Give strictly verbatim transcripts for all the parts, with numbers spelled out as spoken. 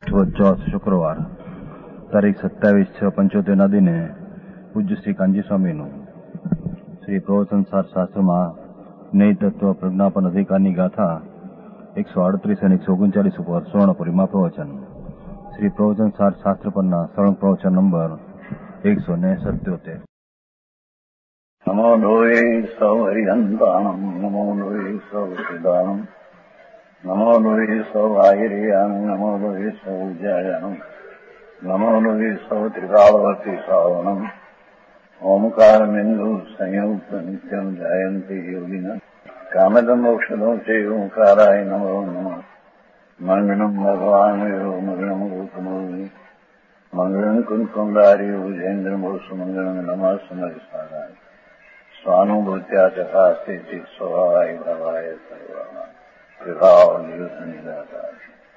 ચોથ શુક્રવાર તારીખ સત્યાવીસ છ પંચોતેર ના દિને પૂજ્ય શ્રી કાનજી સ્વામીનું શ્રી પ્રવચનસાર શાસ્ત્રમાં જ્ઞેય તત્વ પ્રજ્ઞાપન અધિકારની ગાથા એકસો આડત્રીસ અને એકસો ઓગણચાલીસ ઉપર સ્વર્ણપુરીમાં પ્રવચન. શ્રી પ્રવચનસાર શાસ્ત્ર પરના સળંગ પ્રવચન નંબર એકસો ને સત્યોતેર. નમો લોહે સૌ હરિહંતાણમ, નમો લોહે સૌ સિદ્ધાણમ, નમો લોહે સૌ આયર્યાણમ, નમો લોહે સૌ જયાણમ, નમો લોહે સૌ ત્રિકાળવતી શ્રાવણમ, ઓમકાર બિંદુ સંયુક્ત નિત્યમ જયંતિ યોગિન કામદમ મોક્ષદો છે ઓંકારાય નમો નમઃ. મંગળમ ભગવાન મંગળમ ગોતમોહિ મંગળમ કુંકુંડારી ઉજેન્દ્રમો સુમંગળમ નમઃ સમરિસારાય સ્વાનુભૂત્યા ચકાસ્તે સ્વભાવાય ભવાય સર્વા વિભાવ નિયુત નિરાકાર.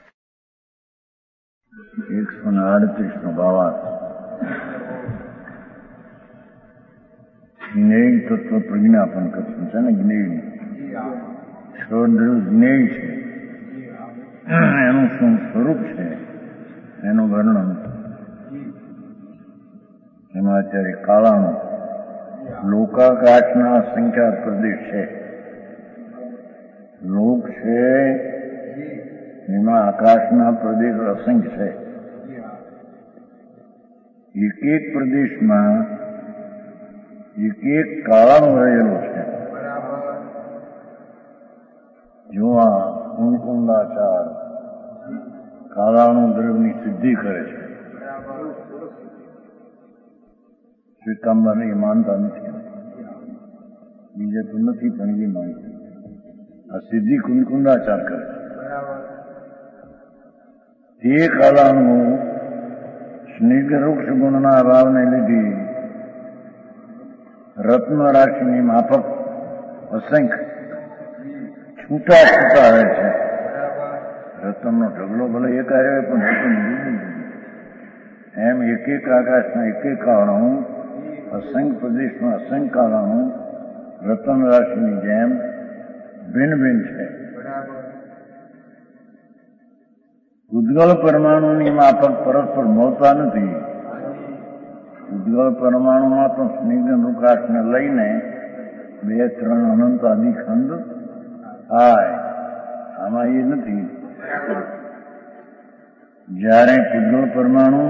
એકસો ને આડત્રીસ નો ભાવાર્થ. જ્ઞેય તત્વ પ્રજ્ઞાપન કરશું છે ને. જ્ઞેય જ્ઞેય છે, એનું શું સ્વરૂપ છે એનું વર્ણન એમાં અત્યારે કાળાનું લોકાકાશના અસંખ્ય પ્રદેશ છે. લોક છે એમાં આકાશના પ્રદેશ અસંખ્ય છે. એક એક પ્રદેશમાં એક એક કાળાનો રહેલો છે. જો આ કુંકુંદાચાર કાળાનું દ્રવ્યની સિદ્ધિ કરે છે. શ્વેતાંબરને એ માનતા નથી, બીજે તો નથી પણ એ માનતા. આ સિદ્ધિ કુંકુંદાચાર કરે છે. તે કાળાનું સ્નિગ્ધ વૃક્ષ ગુણના અભાવને લીધે રત્ન રાશિની માફક અસંખ્ય છૂટા છૂટા રહે છે. રતનનો ઢગલો ભલે એક આવ્યો પણ રતન જુદું એમ એક એક આકાશના એક એક કારણો અસંખ્ય પ્રદેશમાં અસંખ્ય કારણો રતન રાશિની જેમ ભિન્ન ભિન્ન છે. ઉદ્ગલ પરમાણુની માફક પરસ્પર મળતા નથી. ઉદ્ગલ પરમાણુમાં તો સ્નિગ્ધ વૃક્ષને લઈને બે ત્રણ અનંત આદિ ખંડ થાય. આમાં એ નથી. જ્યારે ઉદ્ગલ પરમાણુ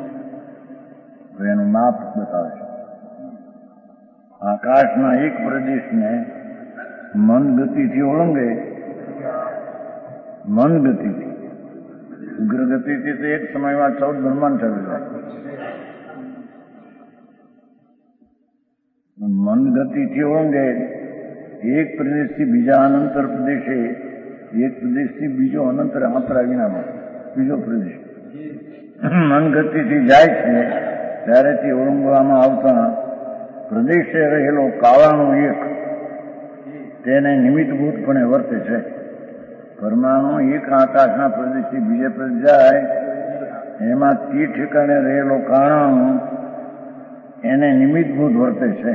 એનું માપ બતાવે છે. આકાશના એક પ્રદેશને મન ગતિથી ઓળંગે, મન ગતિથી. ઉગ્ર ગતિથી તો એક સમયમાં ચૌદ બ્રહ્માંડ ચાલી જાય. મન ગતિથી ઓળંગે એક પ્રદેશથી બીજા અનંતર પ્રદેશે, એક પ્રદેશથી બીજો અનંતર આંતરા વિનામાં બીજો પ્રદેશ મન ગતિથી જાય છે. ત્યારે તે ઓળંગવામાં આવતા પ્રદેશે રહેલો કાળાનો એક તેને નિમિત્તભૂતપણે વર્તે છે. પરમાણુ એક આકાશના પ્રદેશથી બીજે પ્રદેશ જાય એમાં તે ઠેકાણે રહેલો કાળાનો એને નિમિત્તભૂત વર્તે છે.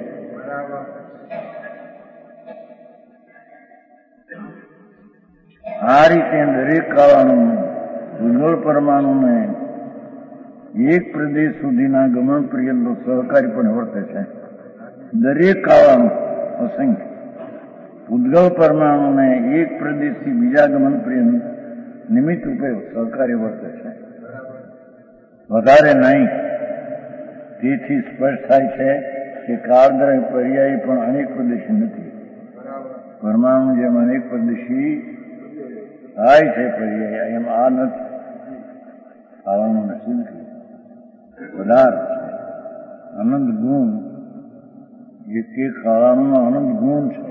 આ રીતે દરેક કાળાનું ઉજ્જવળ પરમાણુને એક પ્રદેશ સુધીના ગમન પર્યંત સહકારીપણે વર્તે છે. દરેક કાળાનું અસંખ્ય ઉદ્ગલ પરમાણુને એક પ્રદેશથી બીજા ગમન પર્યંત નિમિત્ત રૂપે સહકારી વર્તે છે, વધારે નહીં. તેથી સ્પષ્ટ થાય છે કે કાળદ્રવ્ય પર્યાયી પણ અનેક પ્રદેશી નથી. પરમાણુ જેમ અનેક પ્રદેશી થાય છે પર્યાય, એમ આ નથી. કાળાનું સિદ્ધ પદાર્થ છે. અનંત ગુણ એક એક કાળાનું અનંત ગુણ છે.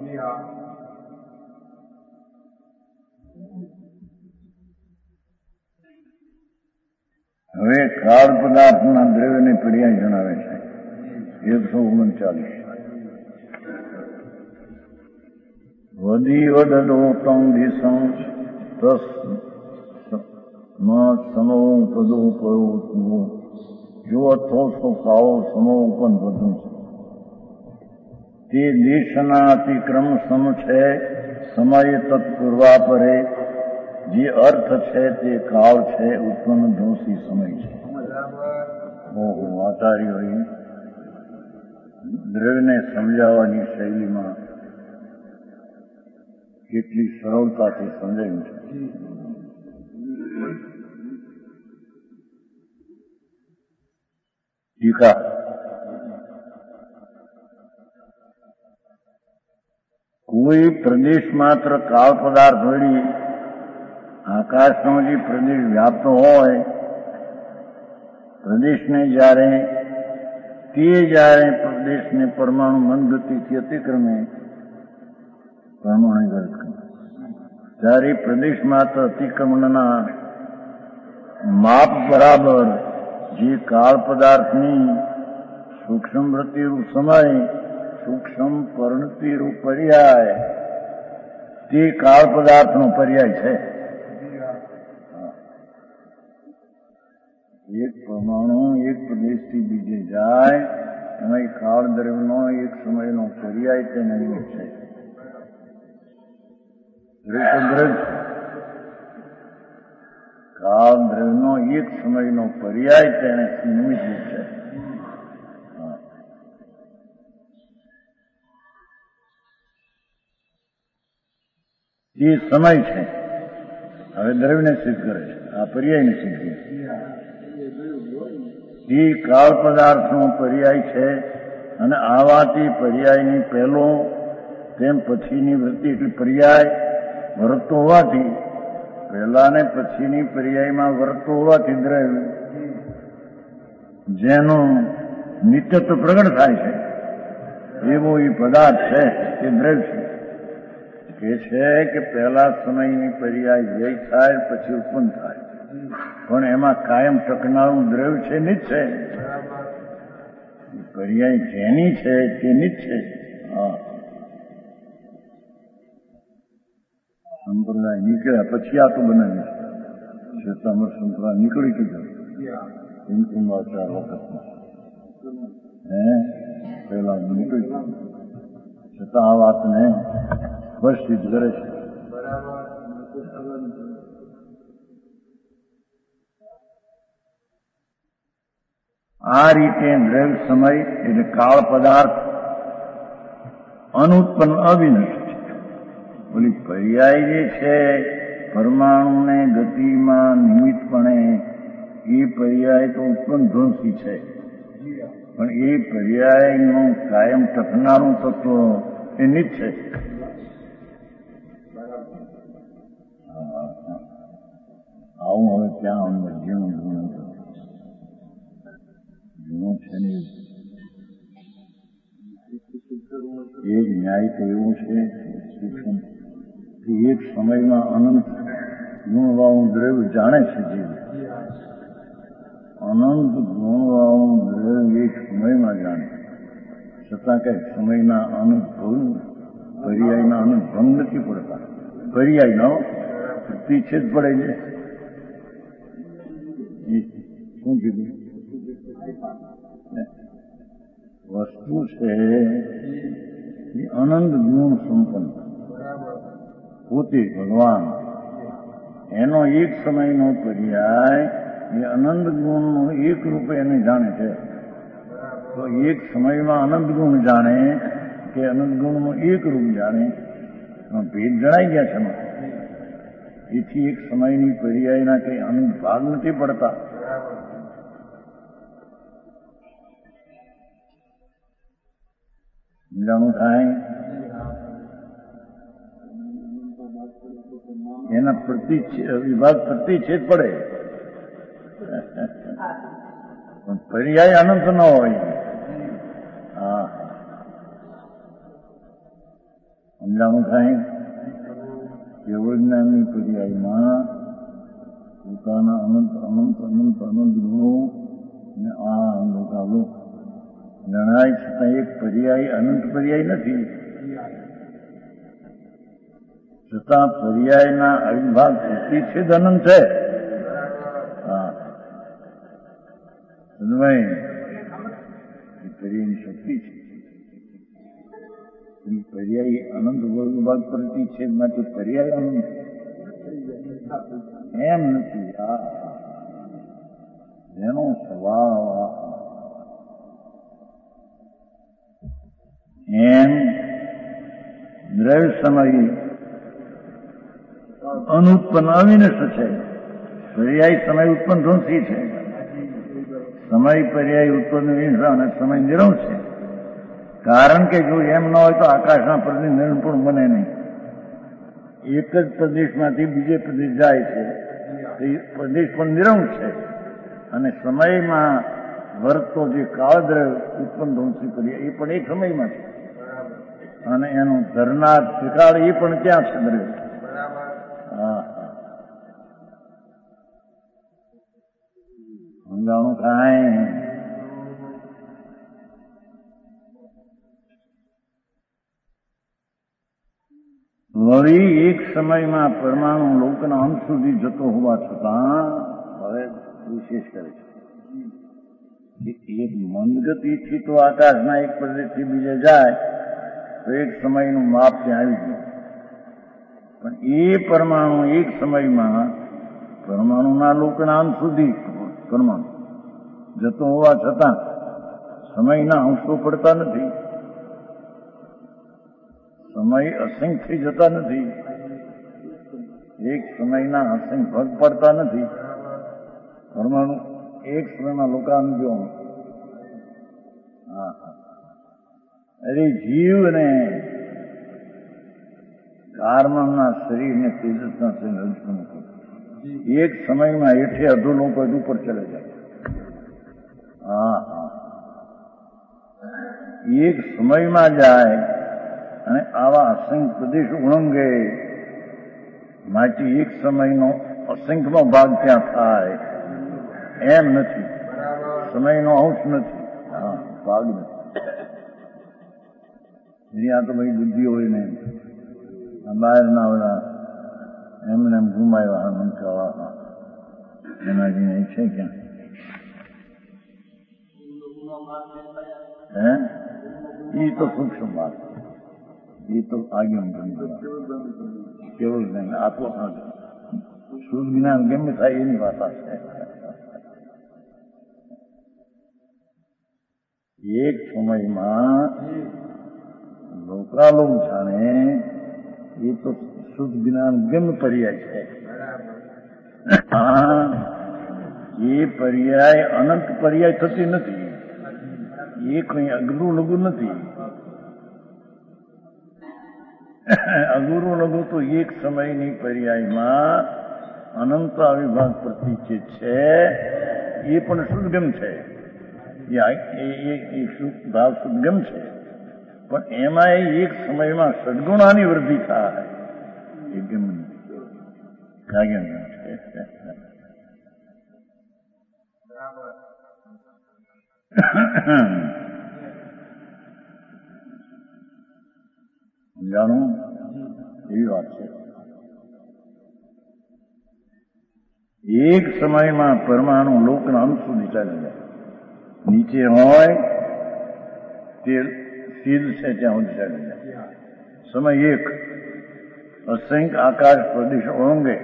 હવે કાળ પદાર્થના દ્રવ્યને પર્યાય જણાવે છે. એકસો ઓગણચાલીસ. વધી વદોતમ દિશમ તસ સમો પદો પરો જો અથોસો કાળો સમો પણ વધુ તે દેશના અતિક્રમ સમ છે. સમય તત્પૂર્વા પરે જે અર્થ છે તે કાળ છે, ઉત્પન્ન ધોષી સમય છે. ઓહો, આચાર્યોએ દ્રવ્યને સમજાવવાની શૈલીમાં કેટલી સરળતાથી સમજાયું છે. ટીકા કોઈ પ્રદેશ માત્ર કાળ પદાર્થ વળી આકાશનો જે પ્રદેશ વ્યાપ્ત હોય, પ્રદેશને જ્યારે તે જ્યારે પ્રદેશને પરમાણુ મંદગતિથી અતિક્રમે પરમાણુ ત્યારે પ્રદેશ માત્ર અતિક્રમણના માપ બરાબર જે કાળ પદાર્થની સૂક્ષ્મ વૃત્તિરૂપ સમય, સૂક્ષ્મ પરિણતિરૂપ પર્યાય તે કાળ પદાર્થનો પર્યાય છે. એક પરમાણુ એક પ્રદેશથી બીજે જાય એમાં કાળ દ્રવ્યનો એક સમયનો પર્યાય તેને નિમિત્ત છે. કાળ દ્રવ્યનો એક સમયનો પર્યાય તેને નિમિત્ત છે. એ સમય છે. હવે દ્રવ્યને સિદ્ધ કરે છે, આ પર્યાયને સિદ્ધ કરે છે. એ કાળ પદાર્થનો પર્યાય છે અને આવાથી પર્યાયની પહેલો તેમ પછીની વૃત્તિ એટલે પર્યાય વર્તતો હોવાથી પહેલા ને પછીની પર્યાયમાં વર્તતો હોવાથી દ્રવ્ય જેનું નિત્યત્વ પ્રગટ થાય છે એવો એ પદાર્થ છે એ દ્રવ્ય છે. કે છે કે પહેલા સમયની પર્યાય વ્યય થાય પછી ઉત્પન્ન થાય, પણ એમાં કાયમ ટકનારું દ્રવ્ય છે નિત્ય છે. પર્યાય જેની છે તે નિત્ય છે. હા, સંપ્રદાય નીકળ્યા પછી આ તો બનાવ્યું છે. શ્વેતાંબર સંપ્રદાય નીકળી કીધું કુમકુમ ચાર વખતમાં હે પહેલા નીકળી ગયું છતાં આ વાતને સ્પષ્ટ કરે છે. આ રીતે દ્રવ્ય સમય એટલે કાળ પદાર્થ અનુત્પન્ન અવિનશ્ય છે. ઓલી પર્યાય જે છે પરમાણુને ગતિમાં નિમિત્તપણે એ પર્યાય તો ઉત્પન્ન ધ્વંસી છે, પણ એ પર્યાયનું કાયમ ટકનારું તત્વ એ નિત્ય છે. આવું હવે ત્યાં અંદર જીવન ગુણ જૂનું છે ને એક ન્યાય તો એવું છે સૂક્ષ્મ કે એક સમયમાં અનંત ગુણવાળું દ્રવ્ય જાણે છે જીવ. અનંત ગુણવાળું દ્રવ્ય એક સમયમાં જાણે છતાં કઈ સમયના અનંત ભંગ પર્યાયના અનંત ભંગ નથી પડતા. પર્યાયનો પીછે જ પડે છે. શું કીધું? વસ્તુ છે એ અનંત ગુણ સંપન્ન પોતે ભગવાન, એનો એક સમયનો પર્યાય એ અનંત ગુણનું એક રૂપે એને જાણે છે. તો એક સમયમાં અનંત ગુણ જાણે કે અનંત ગુણનું એક રૂપ જાણે ભેદ જણાઈ ગયા છે. એથી એક સમયની પર્યાયના કઈ અનંત ભાગ નથી પડતા. સમજાણું થાય? એના પ્રતિ વિભાગ પ્રતિછેદ પડે પણ પર્યાય અનંત ન હોય. હા, સમજાણું થાય? કેવળ જ્ઞાનની પર્યાયમાં પોતાના અનંત અનંત અનંત અનંત ગુણો ને આ લોકાલોક જણાય છતાં એક પર્યાય અનંત પર્યાય નથી. છતાં પર્યાયના અવિભાગ પ્રતિછેદ અનંત છે. હા, એ પર્યાયની શક્તિ છે. પર્યાય અનંત વિભાગ પ્રતિછેદ માટે પર્યાય અનંત એમ નથી. આ એનો સ્વભાવ એમ દ્રવ્ય સમય અનુત્પન્ન અવિનષ્ટ છે. પર્યાય સમય ઉત્પન્ન ધ્વંસી છે. સમય પર્યાય ઉત્પન્ન વિનષ્ટ અને સમય નિરંવ છે. કારણ કે જો એમ ન હોય તો આકાશના પ્રદેશ નિરંપૂર્ણ બને નહીં. એક જ પ્રદેશમાંથી બીજે પ્રદેશ જાય છે. પ્રદેશ પણ નિરંવ છે અને સમયમાં વર્તતો જે કાળદ્રવ્ય ઉત્પન્ન ધ્વંસી કરીએ એ પણ એક સમયમાં છે અને એનું ધરનાર ત્રિકાળ એ પણ ક્યાં છે દ્રવ્ય. હા સમજાણું કાંઈ. વળી એક સમયમાં પરમાણુ લોકના અંત સુધી જતો હોવા છતાં હવે વિશેષ કરે છે એક મંદગતિથી તો આકાશના એક પ્રદેશથી બીજે જાય તો એક સમયનું માપ ત્યાં આવી ગયું. પણ એ પરમાણુ એક સમયમાં પરમાણુના લોકના અંત સુધી પરમાણુ જતો હોવા છતાં સમયના અંશો પડતા નથી. સમય અસંખ્ય જતા નથી. એક સમયના અસંખ્ય ભાગ પડતા નથી. પરમાણુ એક સમયમાં લોકાનુજો. હા અરે જીવને કાર્મના શરીરને તેજસના શરીર રજૂ એક સમયમાં હેઠે અધો લોકો ઉપર ચલે જાય. હા હા એક સમયમાં જાય અને આવા અસંખ્ય પ્રદેશ ઉળંગે માટે એક સમયનો અસંખ્યનો ભાગ ત્યાં થાય એમ નથી. સમયનો અંશ નથી. હા ભાગ નથી. આ તો ભાઈ બુદ્ધિ હોય ને બહારના વડા એમને એમ ગુમાવ્યા મંત્રવાળા એના જેને છે ક્યાં હે એ તો સૂક્ષ્મ વાત. એ તો આગળ કેવું જ્ઞાન આપો શુદ્ધ જ્ઞાન ગમે થાય એની વાત છે. એક સમયમાં લોકાલોક જાણે એ તો શુદ્ધ જ્ઞાન ગમ પર્યાય છે. એ પર્યાય અનંત પર્યાય થતી નથી. એ કઈ અઘરું લઘુ નથી. અઘરું લઘુ તો એક સમયની પર્યાયમાં અનંત અવિભાગ પ્રતિચિત છે. એ પણ શુદ્ધગમ છે. એ ભાવ શુદ્ધગમ છે. પણ એમાં એક સમયમાં સદગુણાની વૃદ્ધિ થાય એ ગમ કાગ્યમ છે. જાણું એવી વાત છે. એક સમયમાં પરમાણુ લોકના અંત સુધી ચાલી જાય. નીચે હોય તે સીધ છે ત્યાં સુધી ચાલી જાય. સમય એક અસંખ્ય આકાશ પ્રદેશ ઓળંગે.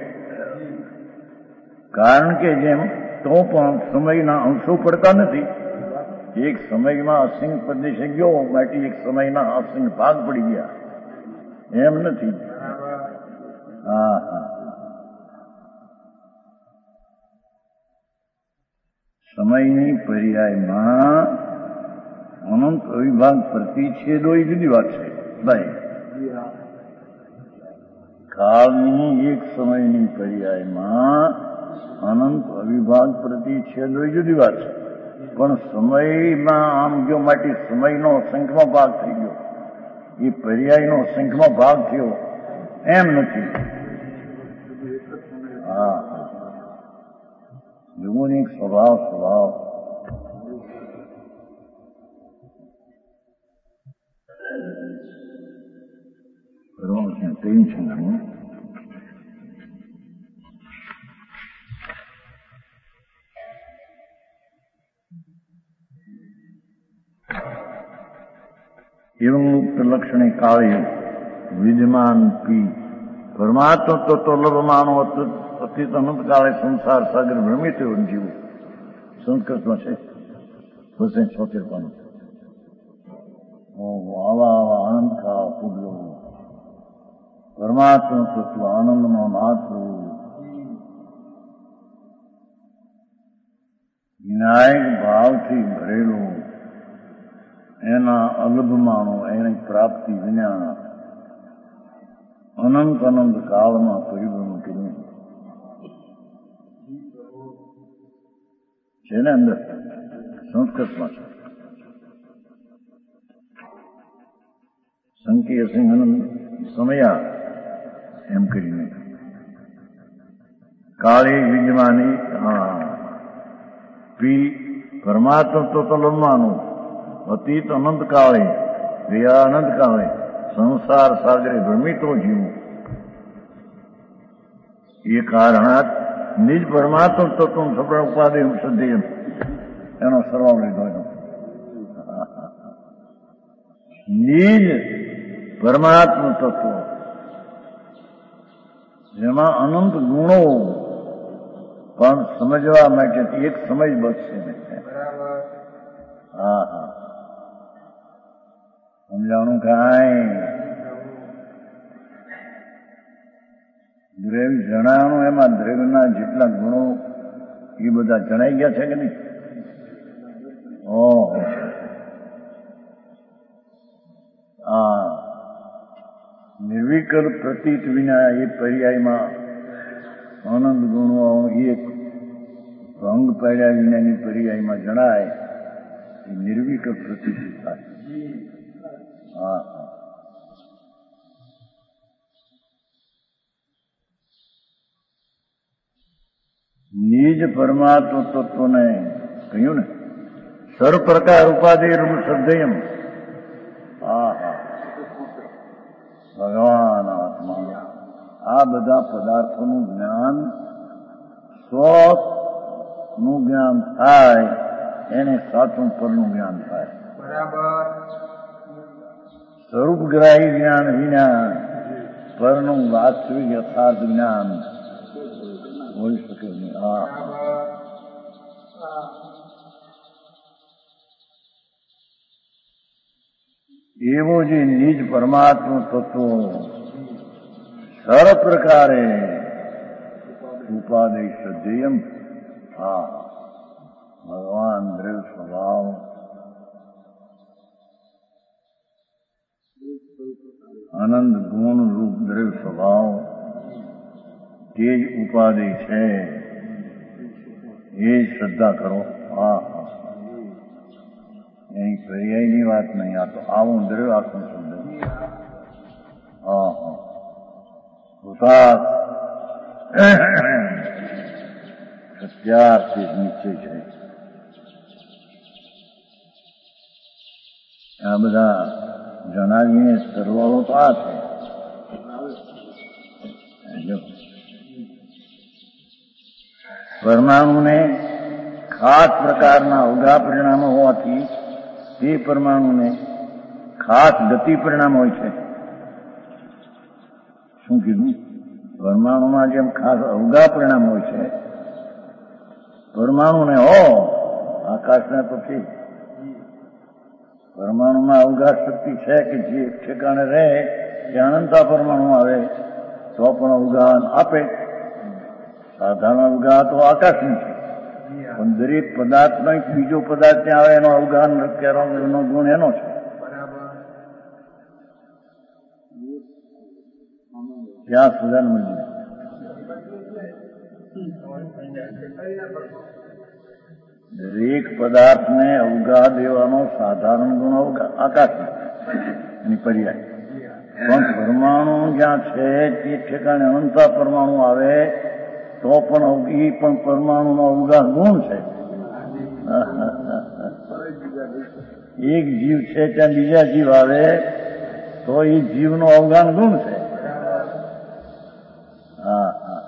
કારણ કે જેમ તો પણ સમયના અંશો પડતા નથી. એક સમયમાં અસંખ્ય પ્રદેશે ગયો માટે એક સમયના અસંખ્ય ભાગ પડી ગયા એમ નથી. હા હા સમયની પર્યાયમાં અનંત અવિભાગ પ્રતિછેદો એ જુદી વાત છે ભાઈ. કાળની એક સમયની પર્યાયમાં અનંત અવિભાગ પ્રતિછેદો એ જુદી વાત છે. પણ સમયમાં આમ ગયો માટે સમયનો અસંખ્યમાં ભાગ થઈ ગયો. એ પર્યાયનો અસંખ્યમાં ભાગ થયો એમ નથી. હા જીવોનો એક સ્વભાવ સ્વભાવ કરવાનું છે તેમ છે ને एवं मुक्त लक्षणे काले विद्यमान पी પરમાત્મા તત્વ લભમાનો અતીત અનંતકાળે સંસાર સાગર ભ્રમિત જીવું સંસ્કૃતમાં છે બસો છોતેર પાનું. આવા આવા આનંદ ખાવા પૂગલો પરમાત્મા તત્વ આનંદનો નાથ હોવું વિનાયક ભાવથી ભરેલો એના અલભમાણો એની પ્રાપ્તિ વિના અનંત અનંત કાળમાં પરિભ્રમણ કર્યું છે ને અંદર સંસ્કૃતમાં છે. સંકીય સિંહ સમયા એમ કરીને કાળી વિદ્યમાની પી પરમાત્મા તો લંબાનું અતીત અનંત કાળે ક્રિયા અનંત કાળે સંસાર સાગરે ભ્રમિતો જીવું એ કારણાત નિજ પરમાત્મ તત્વ સપણ ઉપાધિ શુદ્ધિ એનો સર્વાવ લીધો એનો નિજ પરમાત્મ તત્વ જેમાં અનંત ગુણો પણ સમજવા માટે એક સમજ બચશે હા હા સમજાણું કાંઈ દ્રવ્ય જણાવવાનું એમાં દ્રવ્યના જેટલા ગુણો એ બધા જણાઈ ગયા છે કે નહીં? ઓહો આ નિર્વિકલ્પ પ્રતીત વિના એ પર્યાયમાં આનંદ ગુણો એક ભંગ પાડ્યા વિનાની પર્યાયમાં જણાય એ નિર્વિકલ્પ પ્રતીત થાય. હા હા નિજ પરમાત્મ તત્વને કહ્યું ને સર્વ પ્રકાર ઉપાધિ શ્રદ્ધેયમ. હા હા ભગવાન આત્મા આ બધા પદાર્થોનું જ્ઞાન સ્વનું જ્ઞાન થાય એને સાચું પરનું જ્ઞાન થાય. બરાબર સ્વરૂપગ્રાહી જ્ઞાન વિના પરનું વાસ્તવિક યથાર્થ જ્ઞાન હોઈ શકે નહીં. હા એવો જે નિજ પરમાત્મ તત્વો સર્વ પ્રકારે ઉપાધિ શ્રદ્ધેયમ. હા ભગવાન દ્રવ્ય સ્વભાવ આનંદ ગુણ રૂપ દ્રવ્ય સ્વભાવ તે જ ઉપાધિ છે એ જ શ્રદ્ધા કરો. હા હા એની પર્યાયની વાત નહીં, આ તો આવું દ્રવ્ય આત્મ શબ્દ. હા હા ભૂતાત સત્યાર્થી નીચે છે. આ બધા જણાવીને સરવાળો તો આ છે. પરમાણુને ખાસ પ્રકારના અવઘા પરિણામો હોવાથી તે પરમાણુને ખાસ ગતિ પરિણામ હોય છે. શું કીધું? પરમાણુમાં જેમ ખાસ અવઘા પરિણામ હોય છે પરમાણુને હો આકાશને તો છે. પરમાણુમાં અવઘા શક્તિ છે કે જે એક ઠેકાણે રહે તે અનંતા પરમાણુ આવે તો પણ અવઘાન આપે. સાધારણ અવઘા તો આકાશનું છે પણ દરેક પદાર્થનો એક બીજો પદાર્થ ત્યાં આવે એનો અવઘાન એનો ગુણ એનો છે. ત્યાં સુધાન મળી દરેક પદાર્થને અવઘા દેવાનો સાધારણ ગુણ આકાશ એની પર્યાય. પણ પરમાણુ જ્યાં છે તે ઠેકાણે અનંતા પરમાણુ આવે તો પણ એ પણ પરમાણુનો અવઘા ગુણ છે. એક જીવ છે ત્યાં બીજા જીવ આવે તો એ જીવનો અવઘાન ગુણ છે. હા હા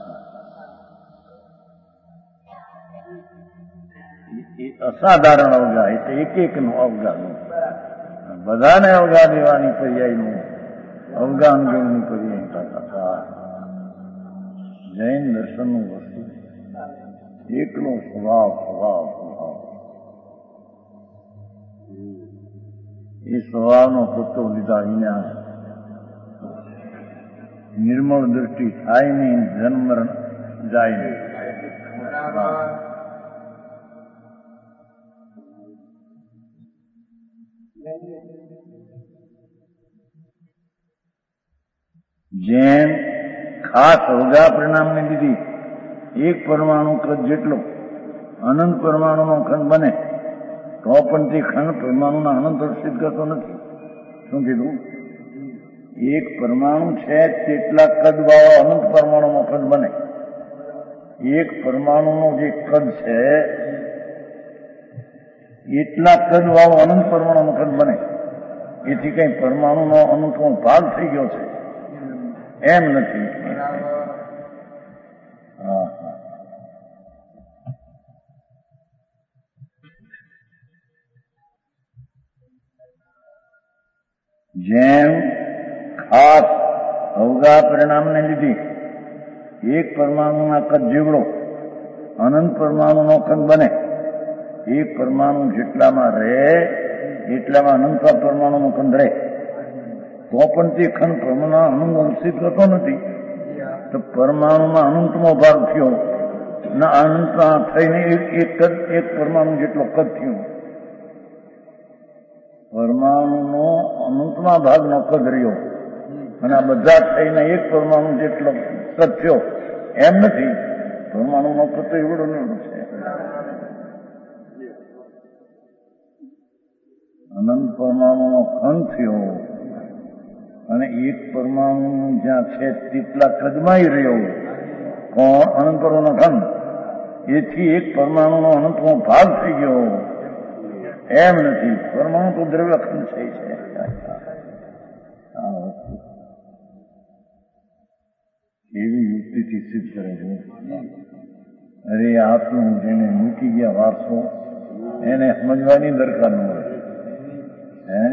અસાધારણ અવઘા એટલે એક એક નું અવઘા ગુણ. બધાને અવઘા દેવાની પર્યાયનું અવઘાન ગુણની પર્યાય. જૈન દર્શનનું વસ્તુ એકલો સ્વભાવ સ્વભાવ સ્વભાવ એ સ્વભાવનો પત્તો લીધા વિના નિર્મળ દૃષ્ટિ થાય નહીં, જન્મ જાય નહીં. જેમ ખાસ અવગા પરિણામની લીધી એક પરમાણુ કદ જેટલો અનંત પરમાણુનો ખંડ બને તો પણ તે ખંડ પરમાણુના અનંત સિદ્ધ કરતો નથી. શું કીધું? એક પરમાણુ છે તેટલા કદ વાળો અનંત પરમાણુનો કદ બને. એક પરમાણુનો જે કદ છે એટલા કદ વાળો અનંત પરમાણુનો કદ બને. એથી કઈ પરમાણુનો અનંતનો ભાગ થઈ ગયો છે એમ નથી. હા હા જેમ ખાસ અવગા પરિણામને લીધે એક પરમાણુના કદ જેવડો અનંત પરમાણુનો કદ બને. એક પરમાણુ જેટલામાં રહે એટલામાં અનંત પરમાણુનો કદ રહે તો પણ તે ખંડ પરમાણુ અનંત અંશિત કરતો નથી. તો પરમાણુમાં અનંતનો ભાગ થયો ના અનંત થઈને એક કદ એક પરમાણુ જેટલો કદ થયો. પરમાણુનો અનંતમાં ભાગનો કદ રહ્યો અને આ બધા થઈને એક પરમાણુ જેટલો કદ થયો એમ નથી. પરમાણુનો કદ તો એવડો એવડો છે. અનંત પરમાણુનો ખંડ થયો અને એક પરમાણુ જ્યાં છે તેટલા કદમાં રહ્યો કોણ? અનંત પરમાણુનો ખંડ. એથી એક પરમાણુનો અનંતનો ભાગ થઈ ગયો એમ નથી. પરમાણુ તો દ્રવ્ય ખંડ છે. એવી યુક્તિથી સિદ્ધ કરે છે. અરે આટલું જેને મૂકી ગયા વારસો એને સમજવાની દરકાર ન હોય. હે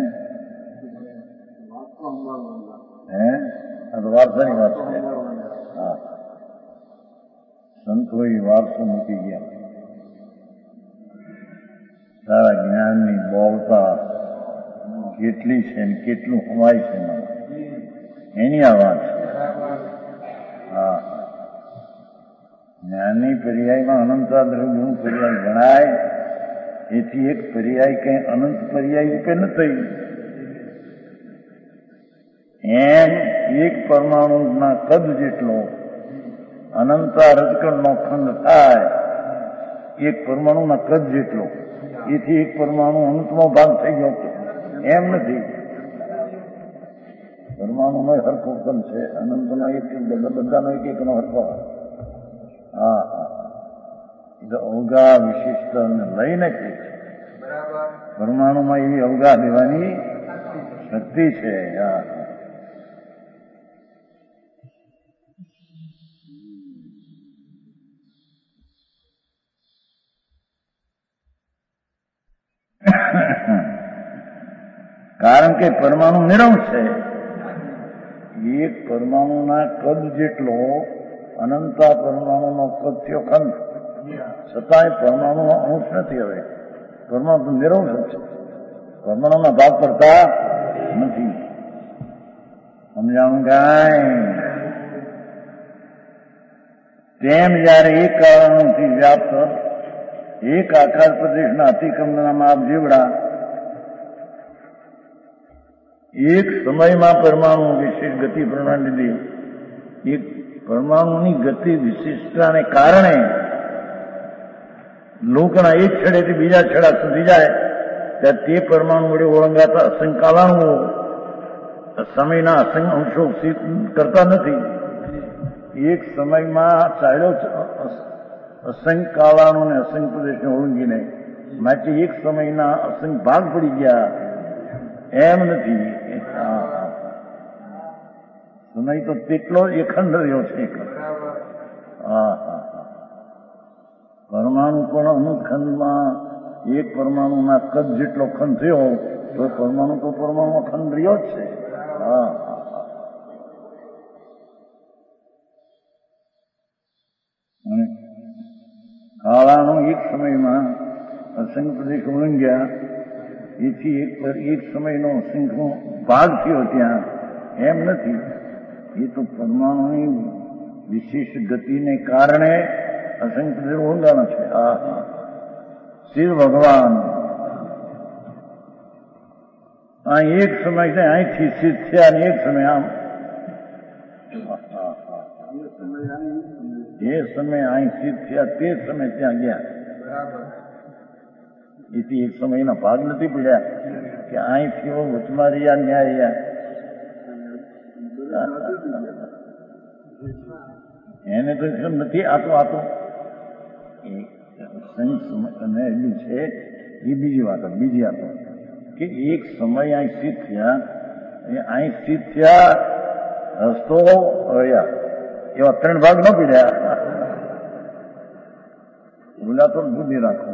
હે આ તો વારસાની વાત છે. હા, સંતોએ વારસો મૂકી ગયા. તારા જ્ઞાનની બહોળતા કેટલી છે ને કેટલું હમાય છે એની આ વાત છે. હા, જ્ઞાનની પર્યાયમાં અનંતા દ્રવ્યનું પર્યાય ગણાય. એથી એક પર્યાય કઈ અનંત પર્યાય રૂપે ન થઈ. એમ એક પરમાણુના કદ જેટલો અનંતા રજકણનો ખંડ થાય એક પરમાણુના કદ જેટલો. એથી એક પરમાણુ અનંતનો ભાગ થઈ ગયો એમ નથી. પરમાણુનો હરખો કદ છે, અનંતનો એક બધાનો એક એકનો હરખો. હા હા એટલે અવગા વિશિષ્ટ લઈને છે. પરમાણુમાં એવી અવગા દેવાની શક્તિ છે. હા કારણ કે પરમાણુ નિરંશ છે. એક પરમાણુના કદ જેટલો અનંતા પરમાણુનો કદ થયો ખંડ, છતાંય પરમાણુનો અંશ નથી. હવે પરમાણુ તો નિરંશ છે, પરમાણુના ભાગ કરતા નથી. સમજાણું કાંઈ? તેમ જયારે એક કારણોથી વ્યાપ્ત એક આકાર પ્રદેશના અતિક્રમણના માપ જેવડા એક સમયમાં પરમાણુ વિશિષ્ટ ગતિ પ્રણાલી લીધી. એક પરમાણુની ગતિ વિશિષ્ટતાને કારણે લોકના એક છેડેથી બીજા છેડા સુધી જાય ત્યારે તે પરમાણુ વડે ઓળંગાતા અસંખ્ય કાલાણુઓ સમયના અસંખ્ય અંશો કરતા નથી. એક સમયમાં ચાલ્યો અસંખ્ય કાલાણુ ને અસંખ્ય પ્રદેશને ઓળંગીને માટે એક સમયના અસંખ્ય ભાગ પડી ગયા એમ નથી. સમય તો તેટલો એખંડ રહ્યો છે. હા હા પરમાણુ પણ અનુખંડમાં એક પરમાણુના કદ જેટલો ખંડ થયો તો પરમાણુ તો પરમાણુ ખંડ રહ્યો જ છે. હા કાળાનો એક સમયમાં અસંખ્ય પ્રદેશ ઓળંગ્યા, એથી એક એક સમયનો અસંખ્ય ભાગ થયો ત્યાં, એમ નથી. એ તો પરમાણુની વિશેષ ગતિને કારણે અસંખ્ય પ્રદેશ ઓળંગાનો છે. આ શિવ ભગવાન આ એક સમય છે, અહીંથી સિદ્ધ થયા ને એક સમય આમ, જે સમય અહીં સિદ્ધ થયા તે સમય ત્યાં ગયા. એથી એક સમયના ભાગ નથી પડ્યા કે અહીંથી વચમાં રહ્યા ન્યાય રહ્યા. એને તો નથી. આ તો આ તો સમય એટલું છે. એ બીજી વાત બીજી વાત કે એક સમય અહીં સિદ્ધ થયા, અહીં સિદ્ધ થયા, રસ્તો રહ્યા, એવા ત્રણ ભાગ ન પીડ્યા. બોલા તો બુદ્ધિ રાખો.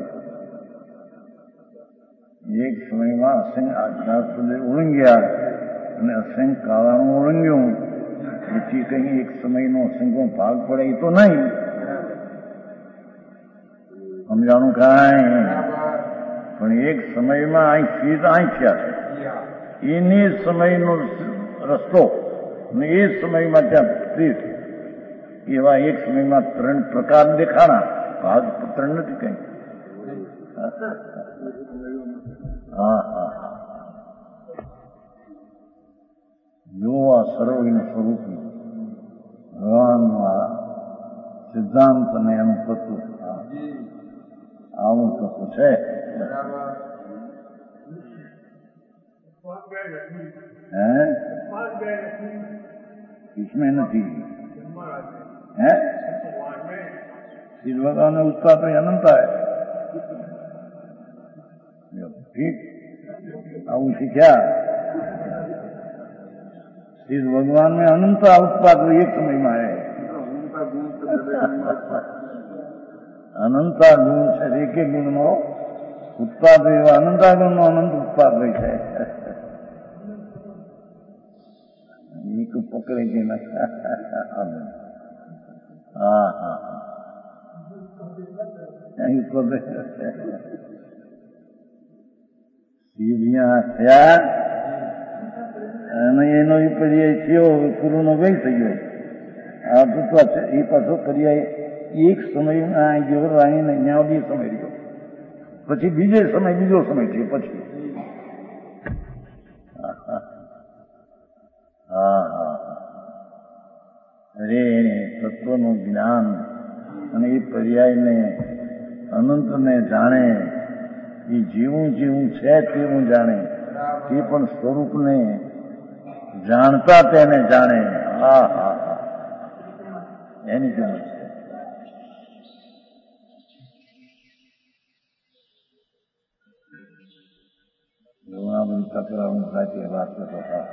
એક સમયમાં અસંખ્ય આજ્ઞા ઓળંગ્યા અને અસંખ્ય કાળાનું ઓળંગ્યું, એથી કઈ એક સમયનો અસંખ્ય ભાગ પડે એ તો નહીં. સમજાણું કાંઈ પણ એક સમયમાં અહીં સીધ અહીં થયા છે, એની સમયનો રસ્તો ને એ સમયમાં ત્યાં સ્થિત, એવા એક સમયમાં ત્રણ પ્રકાર દેખાણા. ભાગ ત્રણ નથી કઈ. હા હા જો આ સર્વનું સ્વરૂપ ભગવાનમાં સિદ્ધાંત અને એનું તત્વ આવું તત્વ છે. હે इसमें નથી હે શિવ ભગવાન उसका तो अनंत है. ठीक આવું શીખ્યા. શિવ ભગવાન में अनंत उत्पाद एक समय में है. અનંતા ગુણ છે. એક એક ગુણનો ઉત્પાદ એવા અનંતા ગુણનો અનંત ઉત્પાદ હોય છે. એક પકડે કે હા હા સીધિયા થયા અને એનો એ પર્યાય થયો, પૂરોનો વ્યય થઈ ગયો. આ તો એ પાછો પર્યાય એક સમયમાં ગયો, રાણીને ત્યાં બે સમય રહ્યો, પછી બીજે સમય બીજો સમય થયો. પછી હા હા અરે તત્વનું જ્ઞાન અને એ પર્યાયને અનંતને જાણે, એ જીવું જીવું છે તેવું જાણે, તે પણ સ્વરૂપને જાણતા તેને જાણે. હા હા હા એની કિંમત છે. આ બધી તકરારું સાથે વાત કરતા હતા.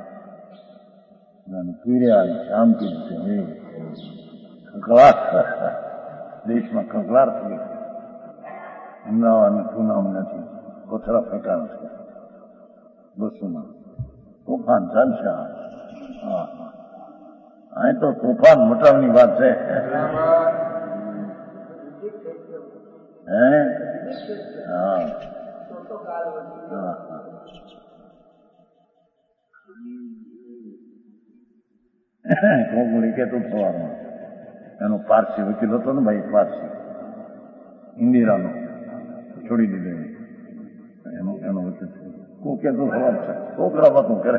પીડ્યા શાંતિ કકળાટ દેશમાં કકળાટ થઈ ગઈ. અમદાવાદ અને પૂનામાં નથી, કોથળા ફેંકાણ છે બસોમાં. તોફાન ચાલશે. હા અહીં તો તોફાન મટાવની વાત છે. હે હા હા કોકડી કેતો સવારમાં એનો પારસી વકીલ હતો ને ભાઈ, પારસી ઇન્દિરાનો છોડી દીધો એનો એનો વકીલ. કોઈ કેતો સવાલ છે છોકરા વાતું કરે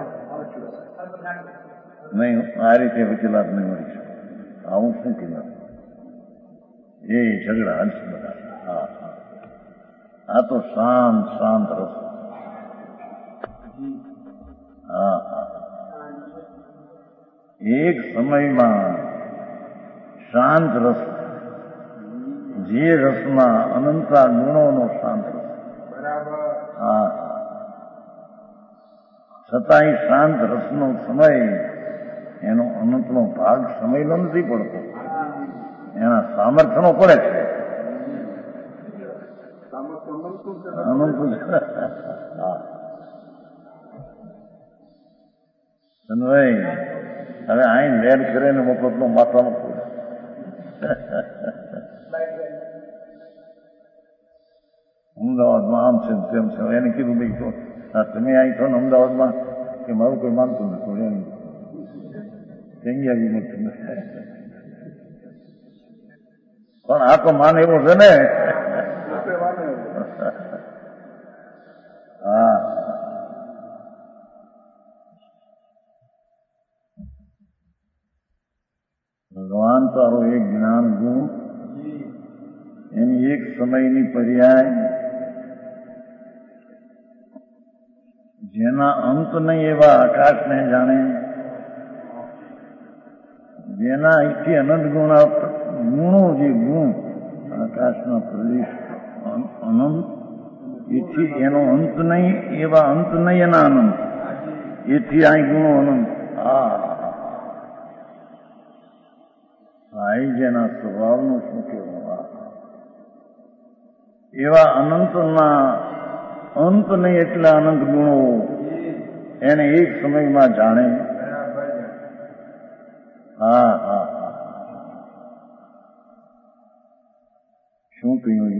નહીં. આ રીતે વકીલાત નહીં મળી શકે. આવું શું કહેવાય? એ ઝઘડા હંસ બધા. હા હા આ તો શાંત શાંત રસ. હા હા એક સમયમાં શાંત રસ, જે રસમાં અનંતા ગુણોનો શાંત રસ. હા છતાંય શાંત રસનો સમય એનો અનંતનો ભાગ સમયનો નથી પડતો, એના સામર્થ્યનો પડે છે. અનંત ભાઈ હવે અહીં લેર કરે ને મફતનો માથાનો અમદાવાદમાં આમ છે તેમ છે. એને કીધું ભાઈ તો તમે અહીં છો ને અમદાવાદમાં કે મારું કોઈ માનતું નથી એમ ક્યાંય આવી મળતું નથી. પણ આ તો માન એવો છે ને. હા ભગવાન તારો એક જ્ઞાન ગુણ એની એક સમયની પર્યાય જેના અંત નહીં એવા આકાશને જાણે, જેના અહીંથી અનંત ગુણ ગુણો જે ગુણ આકાશના પ્રદેશ અનંત એથી એનો અંત નહીં એવા અંત નહીં એના અનંત એથી અહીં ગુણો અનંત. આ ભાઈ જેના સ્વભાવનું શું કહેવું, એવા અનંતના અંત નહીં એટલા અનંત ગુણો એને એક સમયમાં જાણે. હા હા હા શું કહ્યું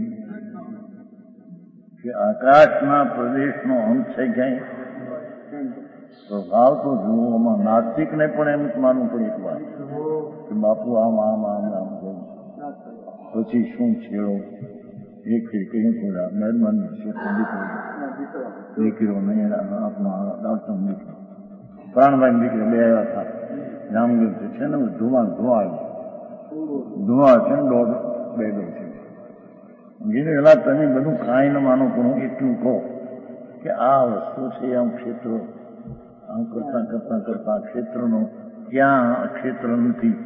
કે આકાશના પ્રદેશનો અંત છે ક્યાંય? સ્વભાવ તો જુઓમાં નાસ્તિકને પણ એમ માનવું પડે એક વાત કે બાપુ આમ આમ આમ આમ કહ્યું પછી શું છેડો એક કહ્યું થોડા મહેરબાની દીકરો દીકરો નહીં આપણો ડાક્ટર દીકરો પ્રાણભાઈ દીકરો બે આવ્યા હતા જામગીર છે ને ધુમા ધુઆ ધુઆ છે ને દોઢ બે દો છે. કીધું એલા તમે બધું કાંઈ ન માનો પણ એટલું કહો કે આ વસ્તુ છે આમ ક્ષેત્ર આમ કરતા કરતા કરતા ક્ષેત્રનો ક્યાં ક્ષેત્ર નથી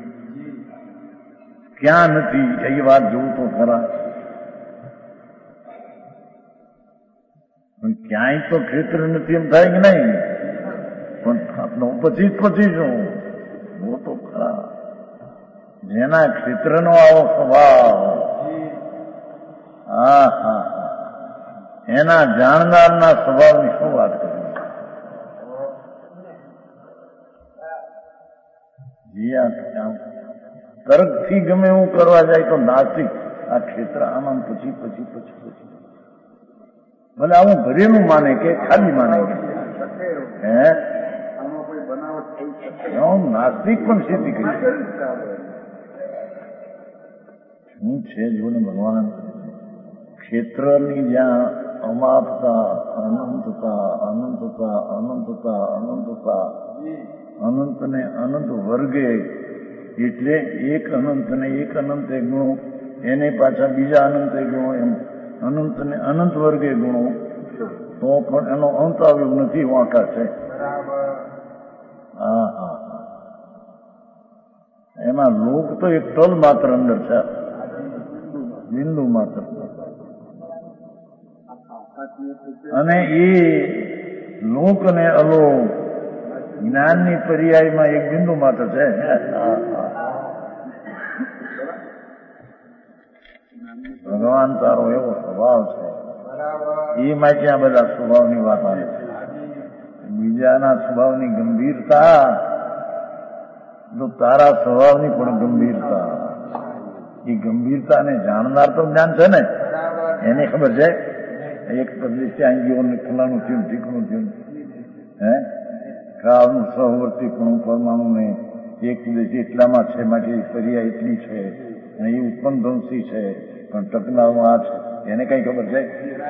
ક્યાં નથી એ વાત જોવું તો ખરા. પણ ક્યાંય તો ક્ષેત્ર નથી એમ થાય કે નહીં, પણ આપણો પછી પછી શું બહુ તો ખરા. જેના ક્ષેત્રનો આવો સ્વભાવ હા હા એના જાણનારના સ્વભાવની શું વાત કરી. તર્કથી ગમે એવું કરવા જાય તો નાસ્તિક આ ક્ષેત્ર આમ આમ પછી પછી પછી પછી ભલે આવું ભરેલું માને કે ખાલી માને કે હે નાસ્તિક પણ સ્થિતિ કરી શું છે જો ને ભગવાન ક્ષેત્રની જ્યાં અમાપતા અનંતતા અનંતતા અનંતતા અનંતતા અનંતને અનંત વર્ગે એટલે એક અનંતને એક અનંતે ગુણો એને પાછા બીજા અનંતે ગુણો એમ અનંતને અનંત વર્ગે ગુણો તો પણ એનો અંત આવ્યો નથી વાંકા છે. હા હા હા એમાં લોક તો એક તલ માત્ર અંદર છે બિંદુ માત્ર અને એ લોક અને અલોક જ્ઞાનની પર્યાયમાં એક બિંદુ માત્ર છે. ભગવાન તારો એવો સ્વભાવ છે એ માટે આ બધા સ્વભાવની વાત આવે છે. બીજાના સ્વભાવની ગંભીરતા તો તારા સ્વભાવની પણ ગંભીરતા એ ગંભીરતાને જાણનાર તો જ્ઞાન છે ને એને ખબર છે એક પ્રદેશ આંગીઓને ફલાણું થયું ઠીકણું થયું હે કાળનું સહવર્તી પણ પરમાણુને એક પ્રદેશ એટલામાં છે માટે પર્યા એટલી છે એ ઉત્પન્ન ધ્વંસી છે પણ ટકનારું આ છે એને કઈ ખબર છે?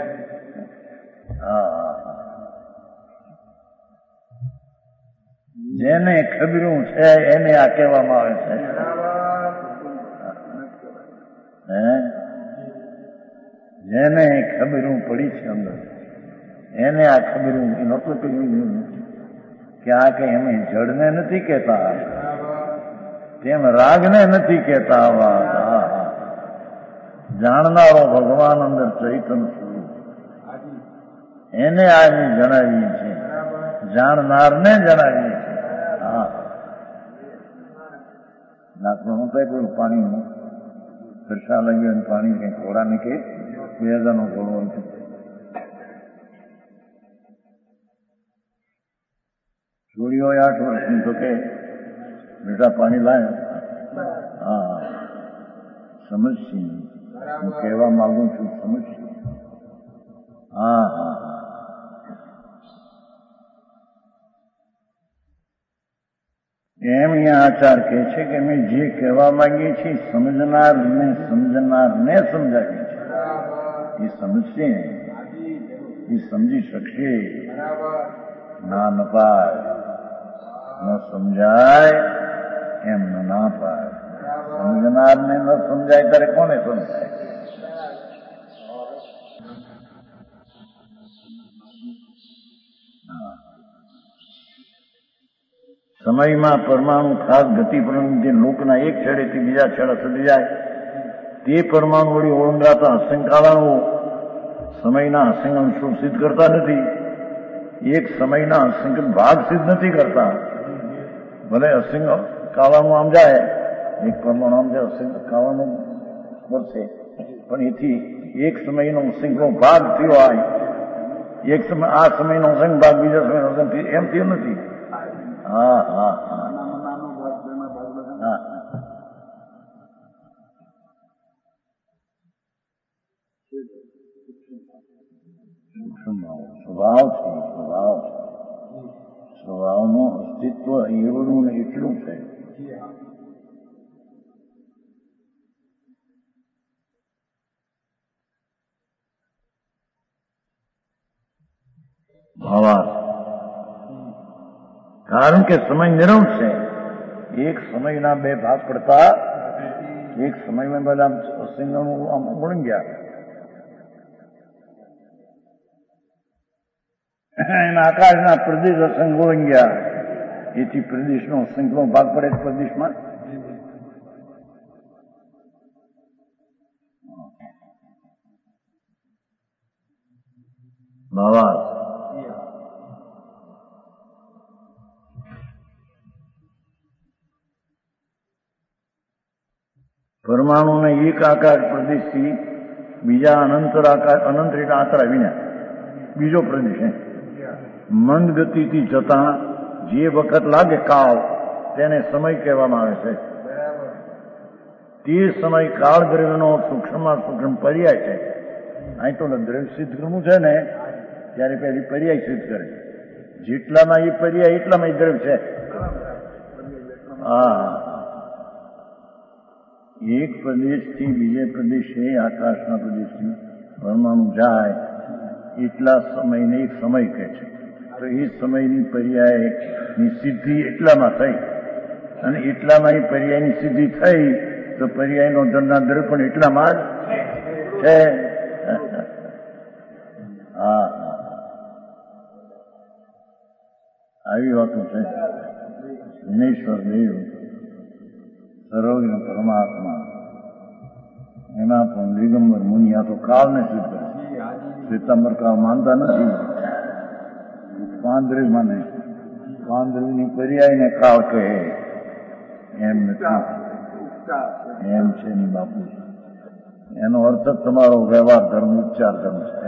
હા જેને ખબર્યું છે એને આ કહેવામાં આવે છે. હે જેને ખબર્યું પડી છે અંદર એને આ ખબર્યું એ નહોતું કહ્યું કે આ કઈ અમે જડને નથી કહેતા તેમ રાગને નથી કહેતા. આવા જાણનારો ભગવાન અંદર ચૈતન્ય સ્વરૂપ એને આજે જણાવીએ છીએ જાણનારને જણાવીએ છીએ. હા નાખવું હું કઈ કોઈ પાણીનું ફરસા લાગ્યું પાણી કઈ ઘોડા ને કે બે હજારનો ઘોડો હોય છે. છોડી હોય આઠ વર્ષની તો કે બેટા પાણી લાય. હા સમજશી હું કહેવા માંગુ છું સમજશી હા હા એમ અહીંયા આચાર કહે છે કે અમે જે કહેવા માંગીએ છીએ સમજનાર ને સમજનાર ને સમજાવીએ છીએ. એ સમજશે, એ સમજી શકશે. ના ન પાય, ન સમજાય એમ ના પાય. સમજનાર ને ન સમજાય ત્યારે કોને સમજાય? સમયમાં પરમાણુ ખાસ ગતિ પરંતુ જે લોકના એક છેડેથી બીજા છેડે સુધી જાય તે પરમાણુ વળી ઓળંગાતા અસંકાળાઓ સમયના અસંખ્ય અંશો સિદ્ધ કરતા નથી. એક સમયના અસંખ્ય ભાગ સિદ્ધ નથી કરતા. ભલે અસંખ્ય કાળાનું આમ જાય, એક પરમાણુ આમ જાય, અસંખ્ય કાળાનું વર્ષે, પણ એથી એક સમયનો અસંખ્ય ભાગ થયો હોય, એક સમય આ સમયનો અસંખ્ય ભાગ બીજા સમયનો અસંખ્ય એમ થયું નથી. હા હા હા સ્વભાવ છે, સ્વભાવ સ્વભાવનું અસ્તિત્વ એવડું ને એટલું છે. ભાવાર્થ કારણ કે સમય નિરંતર છે. એક સમયના બે ભાગ પડતા, એક સમયમાં બધા અસંખ્યનું આમ ઓળંગ્યા, એના આકાશના પ્રદેશ અસંખ્ય ઓળંગ્યા, એથી પ્રદેશનો અસંખ્યનો ભાગ પડે પ્રદેશમાં. ભાવાર્થ પરમાણુને એક આકાશ પ્રદેશથી બીજા અનંતર આકાશ, અનંત એટલે આતરા વિના બીજો પ્રદેશ મંદ ગતિથી જતા જે વખત લાગે કાળ તેને સમય કહેવામાં આવે છે. તે સમય કાળ દ્રવ્યનો સૂક્ષ્મમાં સૂક્ષ્મ પર્યાય છે. અહીં તો દ્રવ્ય સિદ્ધ કરવું છે ને ત્યારે પહેલી પર્યાય સિદ્ધ કરે. જેટલામાં એ પર્યાય એટલામાં એ દ્રવ્ય છે. હા એક પ્રદેશથી બીજે પ્રદેશે આકાશના પ્રદેશથી પરમાણુ જાય એટલા સમયને એક સમય કહે છે. તો એ સમયની પર્યાયની સિદ્ધિ એટલામાં થઈ, અને એટલામાં એ પર્યાયની સિદ્ધિ થઈ તો પર્યાયનો જણનાર દ્રવ્ય પણ એટલામાં જ છે. હા આવી વાતો છે. વિનેશ્વર દેવ સર્વજ્ઞ પરમાત્મા એના પણ દિગંબર મુનિ આ તો કાળને સિદ્ધ કરે. શ્વેતાંબર કાળ માનતા નથી. પાંદ્રવી માને, પાંદ્રવીની પર્યાયને કાળ કહે એમ નથી. એમ છે ની બાપુ, એનો અર્થ જ તમારો વ્યવહાર ધર્મ, ઉપચાર ધર્મ છે.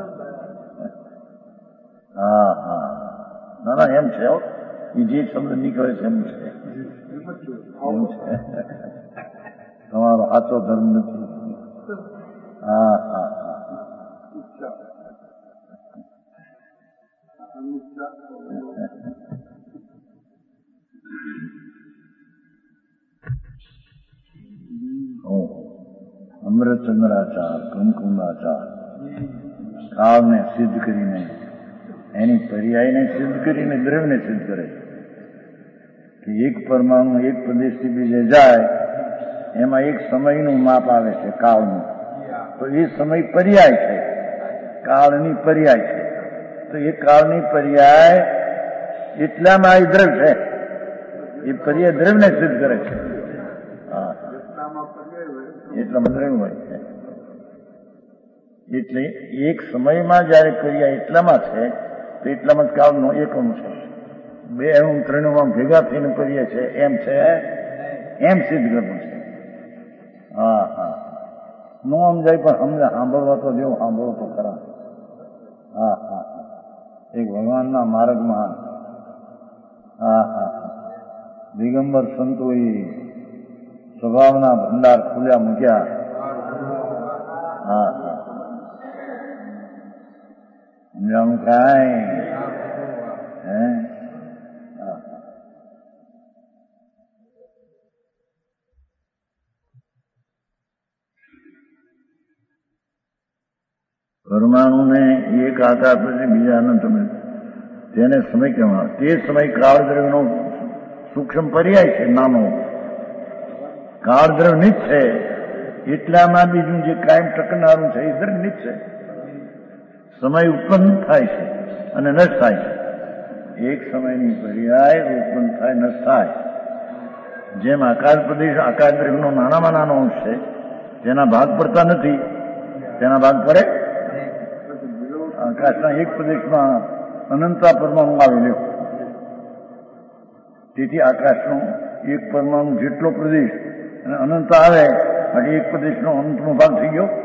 હા હા ના ના એમ છે. એ જે શબ્દ નીકળે છે એમ છે, એમ છે. તમારો સાચો ધર્મ નથી. હા હા અમૃતચંદ્રાચાર, કુમકુંદાચાર કાળને સિદ્ધ કરીને, એની પર્યાયને સિદ્ધ કરીને દ્રવ્યને સિદ્ધ કરે કે એક પરમાણુ એક પ્રદેશથી બીજે જાય એમાં એક સમયનું માપ આવે છે કાળનું. તો એ સમય પર્યાય છે, કાળની પર્યાય છે. તો એ કાળની પર્યાય એટલામાં એ દ્રવ્ય છે. એ પર્યાય દ્રવ્યને સિદ્ધ કરે છે. હા એટલામાં દ્રવ્ય હોય છે. એટલે એક સમયમાં જયારે પર્યાય એટલામાં છે તો એટલામાં જ કાળનો એકમ છે. બે અણુ ત્રણ અણુ ભેગા થઈને પર્યાય છે એમ છે, એમ સિદ્ધ કરવું છે. હા હા નો સમજાય પણ સમજા સાંભળવા તો જેવું સાંભળો તો ખરા. હા હા એક ભગવાનના માર્ગમાં હા હા દિગંબર સંતોએ સ્વભાવના ભંડાર ખુલ્યા મૂક્યા. હા હા સમજાણું કાંઈ હે પરમાણુને એક આકાર પછી બીજા અનંત તેને સમય કહેવામાં તે સમય કાળદ્રવ્યનો સૂક્ષ્મ પર્યાય છે. નાનો કાળદ્રવ્ય નિજ છે એટલામાં બીજું જે કાયમ ટકનારું છે એ દ્રવ્ય નિજ છે. સમય ઉત્પન્ન થાય છે અને નષ્ટ થાય છે. એક સમયની પર્યાય ઉત્પન્ન થાય નષ્ટ થાય. જેમ આકાશ પ્રદેશ આકાશ દ્રવ્યનો નાનામાં નાનો અંશ છે તેના ભાગ પડતા નથી, તેના ભાગ પડે. આકાશના એક પ્રદેશમાં અનંતા પરમાણુ આવેલો, તેથી આકાશનો એક પરમાણુ જેટલો પ્રદેશ અને અનંત આવે એટલે એક પ્રદેશનો અનંતનો ભાગ થઈ ગયો.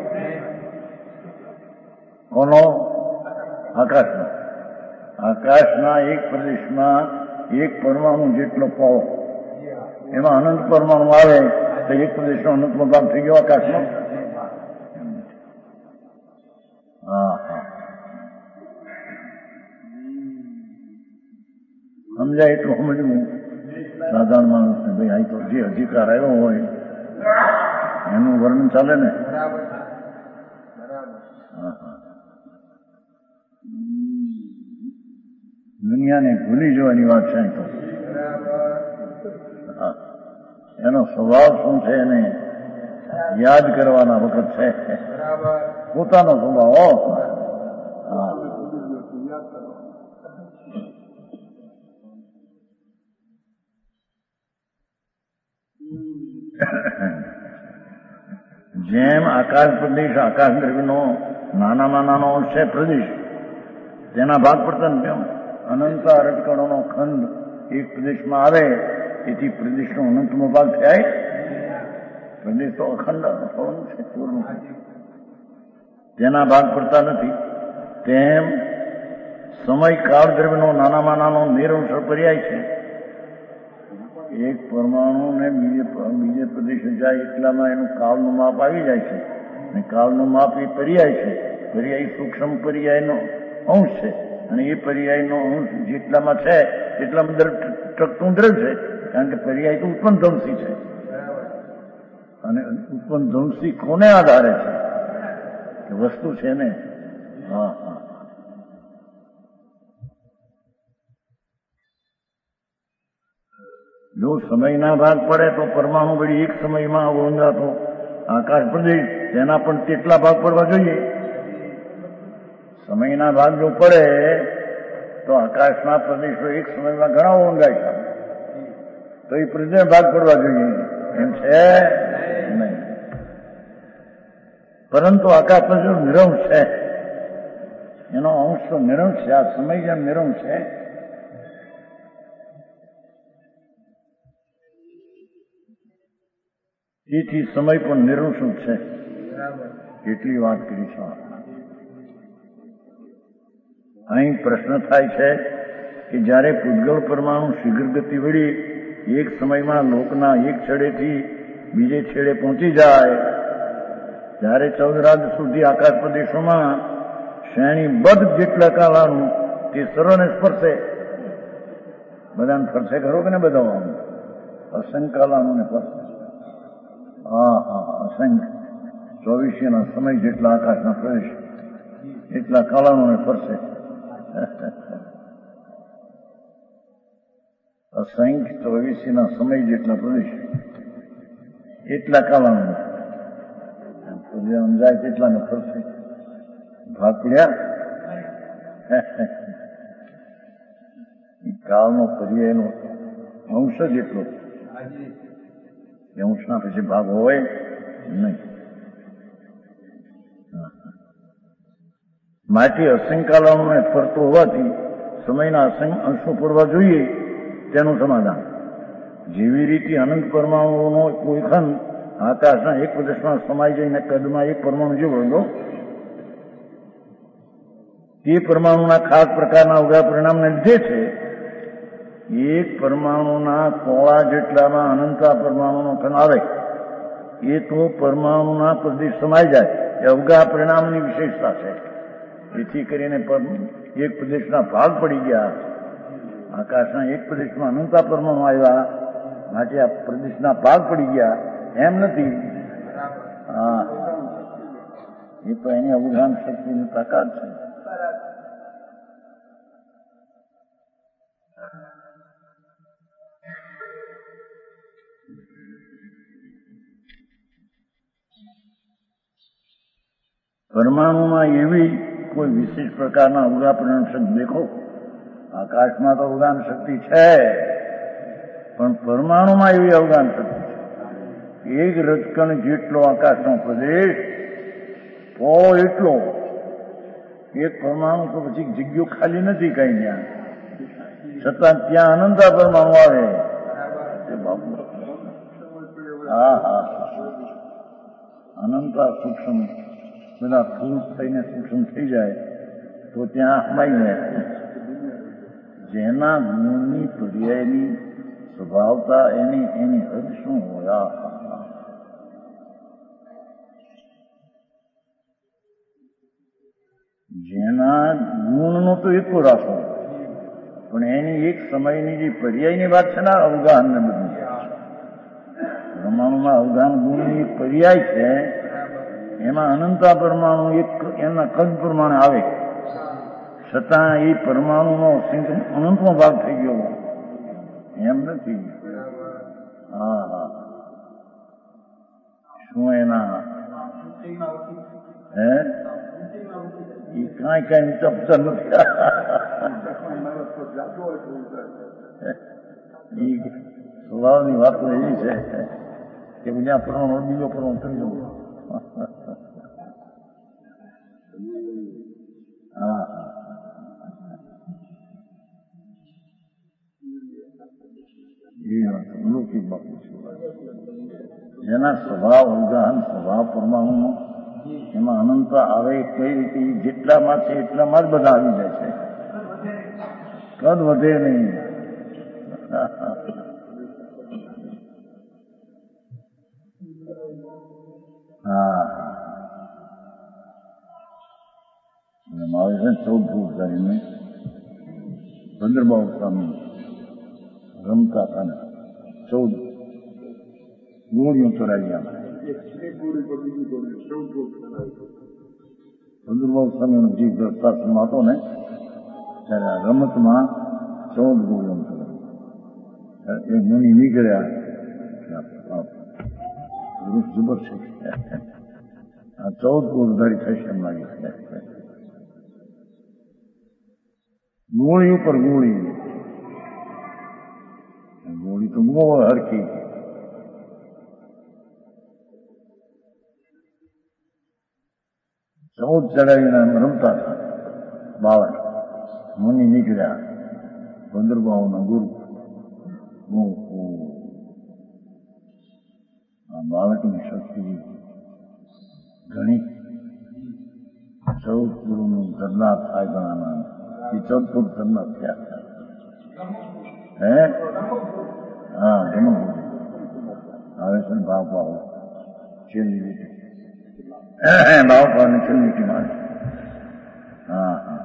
કોનો? આકાશનો. આકાશના એક પ્રદેશમાં એક પરમાણુ જેટલો પાવો, એમાં અનંત પરમાણુ આવે તો એક પ્રદેશનો અનંતનો ભાગ થઈ ગયો આકાશનો. હા હા સમજાય એટલું સમજવું સાધારણ માણસને. ભાઈ આ તો જે અધિકાર આવ્યો હોય એનું વર્ણન ચાલે ને. દુનિયાને ભૂલી જવાની વાત છે તો એનો સ્વભાવ શું છે એને યાદ કરવાના વખત છે. પોતાનો સ્વભાવ જેમ આકાશ પ્રદેશ આકાશ દ્રવ્યનો નાનામાં નાનો અંશ છે પ્રદેશ, તેના ભાગ પડતા ને તેમ અનંત અરટકણોનો ખંડ એક પ્રદેશમાં આવે તેથી પ્રદેશનો અનંતનો ભાગ થાય. પ્રદેશ તો અખંડ છે, પૂર્ણ, તેના ભાગ પડતા નથી. તેમ સમય કાળ દ્રવ્યનો નાનામાં નાનો નિરંતર પર્યાય છે. એક પરમાણુ ને બીજે બીજે પ્રદેશે જાય એટલામાં એનું કાળનું માપ આવી જાય છે. અને કાળનું માપ એ પર્યાય છે. પર્યાય સૂક્ષ્મ પર્યાયનો અંશ છે અને એ પર્યાયનો અંશ જેટલામાં છે એટલામાં ટકતું દ્રવ્ય છે. કારણ કે પર્યાય તો ઉત્પન્ન ધ્વંસી છે અને ઉત્પન્ન ધ્વંસી કોને આધારે છે કે વસ્તુ છે ને. હા હા જો સમયના ભાગ પડે તો પરમાણુ વળી એક સમયમાં ઓળંગાતો આકાશ પ્રદેશ તેના પણ તેટલા ભાગ પડવા જોઈએ. સમયના ભાગ જો પડે તો આકાશના પ્રદેશો એક સમયમાં ઘણા ઓળંગાય તો એ પ્રદેશ ભાગ પડવા જોઈએ એમ છે નહીં. પરંતુ આકાશ પ્રદેશ નિરંશ છે, એનો અંશ તો નિરંશ છે. આ સમય જેમ નિરંશ છે તેથી સમય પણ નિરંશુક છે. એટલી વાત કરી છે. અહીં પ્રશ્ન થાય છે કે જ્યારે પૂતગલ પરમાણુ શીઘ્ર ગતિ વળી એક સમયમાં લોકના એક છેડેથી બીજે છેડે પહોંચી જાય ત્યારે ચૌદ રાજ સુધી આકાશ પ્રદેશોમાં શ્રેણીબદ્ધ જેટલા કાળાનું તે સર્વને સ્પર્શે. બધાને ફરશે ખરો કે ને બધા અસંખ્ય કાળાનું સ્પર્શે. હા હા અસંખ્ય ચોવીસીના સમય જેટલા આકાશના પ્રદેશ એટલા કાળાનું ફરશે. અસંખ્ય ચોવીસીના સમય જેટલા પ્રદેશ એટલા કાળાનું સમજાય કેટલાને ફરશે. ભાગ પડ્યા. કાળનો પર્યાયનો અંશ જ એટલો, અંશના પછી ભાગ હોય નહીં. માટે અસંખ્ય ફરતો હોવાથી સમયના અસંખ્ય અંશો પૂરવા જોઈએ તેનું સમાધાન. જેવી રીતે અનંત પરમાણુઓનો કોઈ ખંડ આકાશના એક પ્રદેશમાં સમાઈ જઈને કદમાં એક પરમાણુ જેવો હતો તે પરમાણુના ખાસ પ્રકારના ઉગ્ર પરિણામને લીધે છે. એક પરમાણુના કોળા જેટલામાં અનંતા પરમાણુનો ખંડ આવે એ તો પરમાણુના પ્રદેશ સમાઈ જાય એ અવગા પરિણામની વિશેષતા છે. એથી કરીને એક પ્રદેશના ભાગ પડી ગયા, આકાશના એક પ્રદેશમાં અનંતા પરમાણુ આવ્યા, માટે આ પ્રદેશના ભાગ પડી ગયા એમ નથી. હા, એ તો એની અવગાન શક્તિની તાકાત છે. પરમાણુમાં એવી કોઈ વિશેષ પ્રકારના અવગા પરિણામ શક્તિ દેખો. આકાશમાં તો અવગાન શક્તિ છે, પણ પરમાણુમાં એવી અવગાન શક્તિ છે. એક રજકણ જેટલો આકાશનો પ્રદેશ પોળો એટલો, એક પરમાણુ તો પછી જગ્યો ખાલી નથી કઈ ત્યાં, છતાં ત્યાં અનંતા પરમાણુ આવે. હા હા, અનંતા સૂક્ષ્મ બધા ફૂલ થઈને સૂક્ષ્મ થઈ જાય તો ત્યાં હમાઈ જાય. જેના ગુણની પર્યાયની સ્વભાવતા એની એની હદ શું હોય. જેના ગુણનો તો એકો રાખો, પણ એની એક સમયની જે પર્યાયની વાત છે ને, અવગાન ને બધું પરમાણુમાં અવગાન ગુણની એક પર્યાય છે, એમાં અનંતા પરમાણુ એક એના કદ પ્રમાણે આવે, છતાં એ પરમાણુનો અનંતનો ભાગ થઈ ગયો એમ નથી. હા હા, શું એના હે એ કાંઈ કાંઈ ચપતા નથી. એ સ્વભાવની વાતો એવી છે કે બીજા પરમાણુ બીજો પરમાણુ થઈ જવું. હા, એ વાત અલૌકિક બાપુ છે. જેના સ્વભાવ અવગાહન સ્વભાવ પરમાણુનો એમાં અનંતા આવે કઈ રીતે જેટલામાં છે એટલામાં જ બધા આવી જાય છે, કદ વધે નહીં. હા, મારે છે ચૌદ ફૂટ કરીને ભદ્રબાબુ સ્વામી રમતા હતા ને ચૌદ ગોળીઓ ચડાવી આમ ભદ્રબાબુ સ્વામીનો જીવ દસ્તાસમાં હતો ને ત્યારે આ રમતમાં ચૌદ ગોળીઓ ચડાવી. એ મુનિ નીકળ્યા, જબર છે આ ચૌદ ગોળધારી થશે એમ લાગે છે. ગોળી ઉપર ગોળી, ગોળી તો બહુ હરકી. ચૌદ ચડાવીને રમતા હતા બાળક. મુનિ નીકળ્યા, ભદ્રબાહુના ગુરુ. આ બાળકની શક્તિ ઘણી. ચૌદ ગુરુનું ધરનાર થાય ગણાના, એ ચૌદ ફૂટ ધરનાર થયા. હે હા, ઘણું આવે છે ને ભાવ ભાવ છેલ્લી લીટી ભાવ ભાવની છેલ્લી લીટી મારે. હા હા,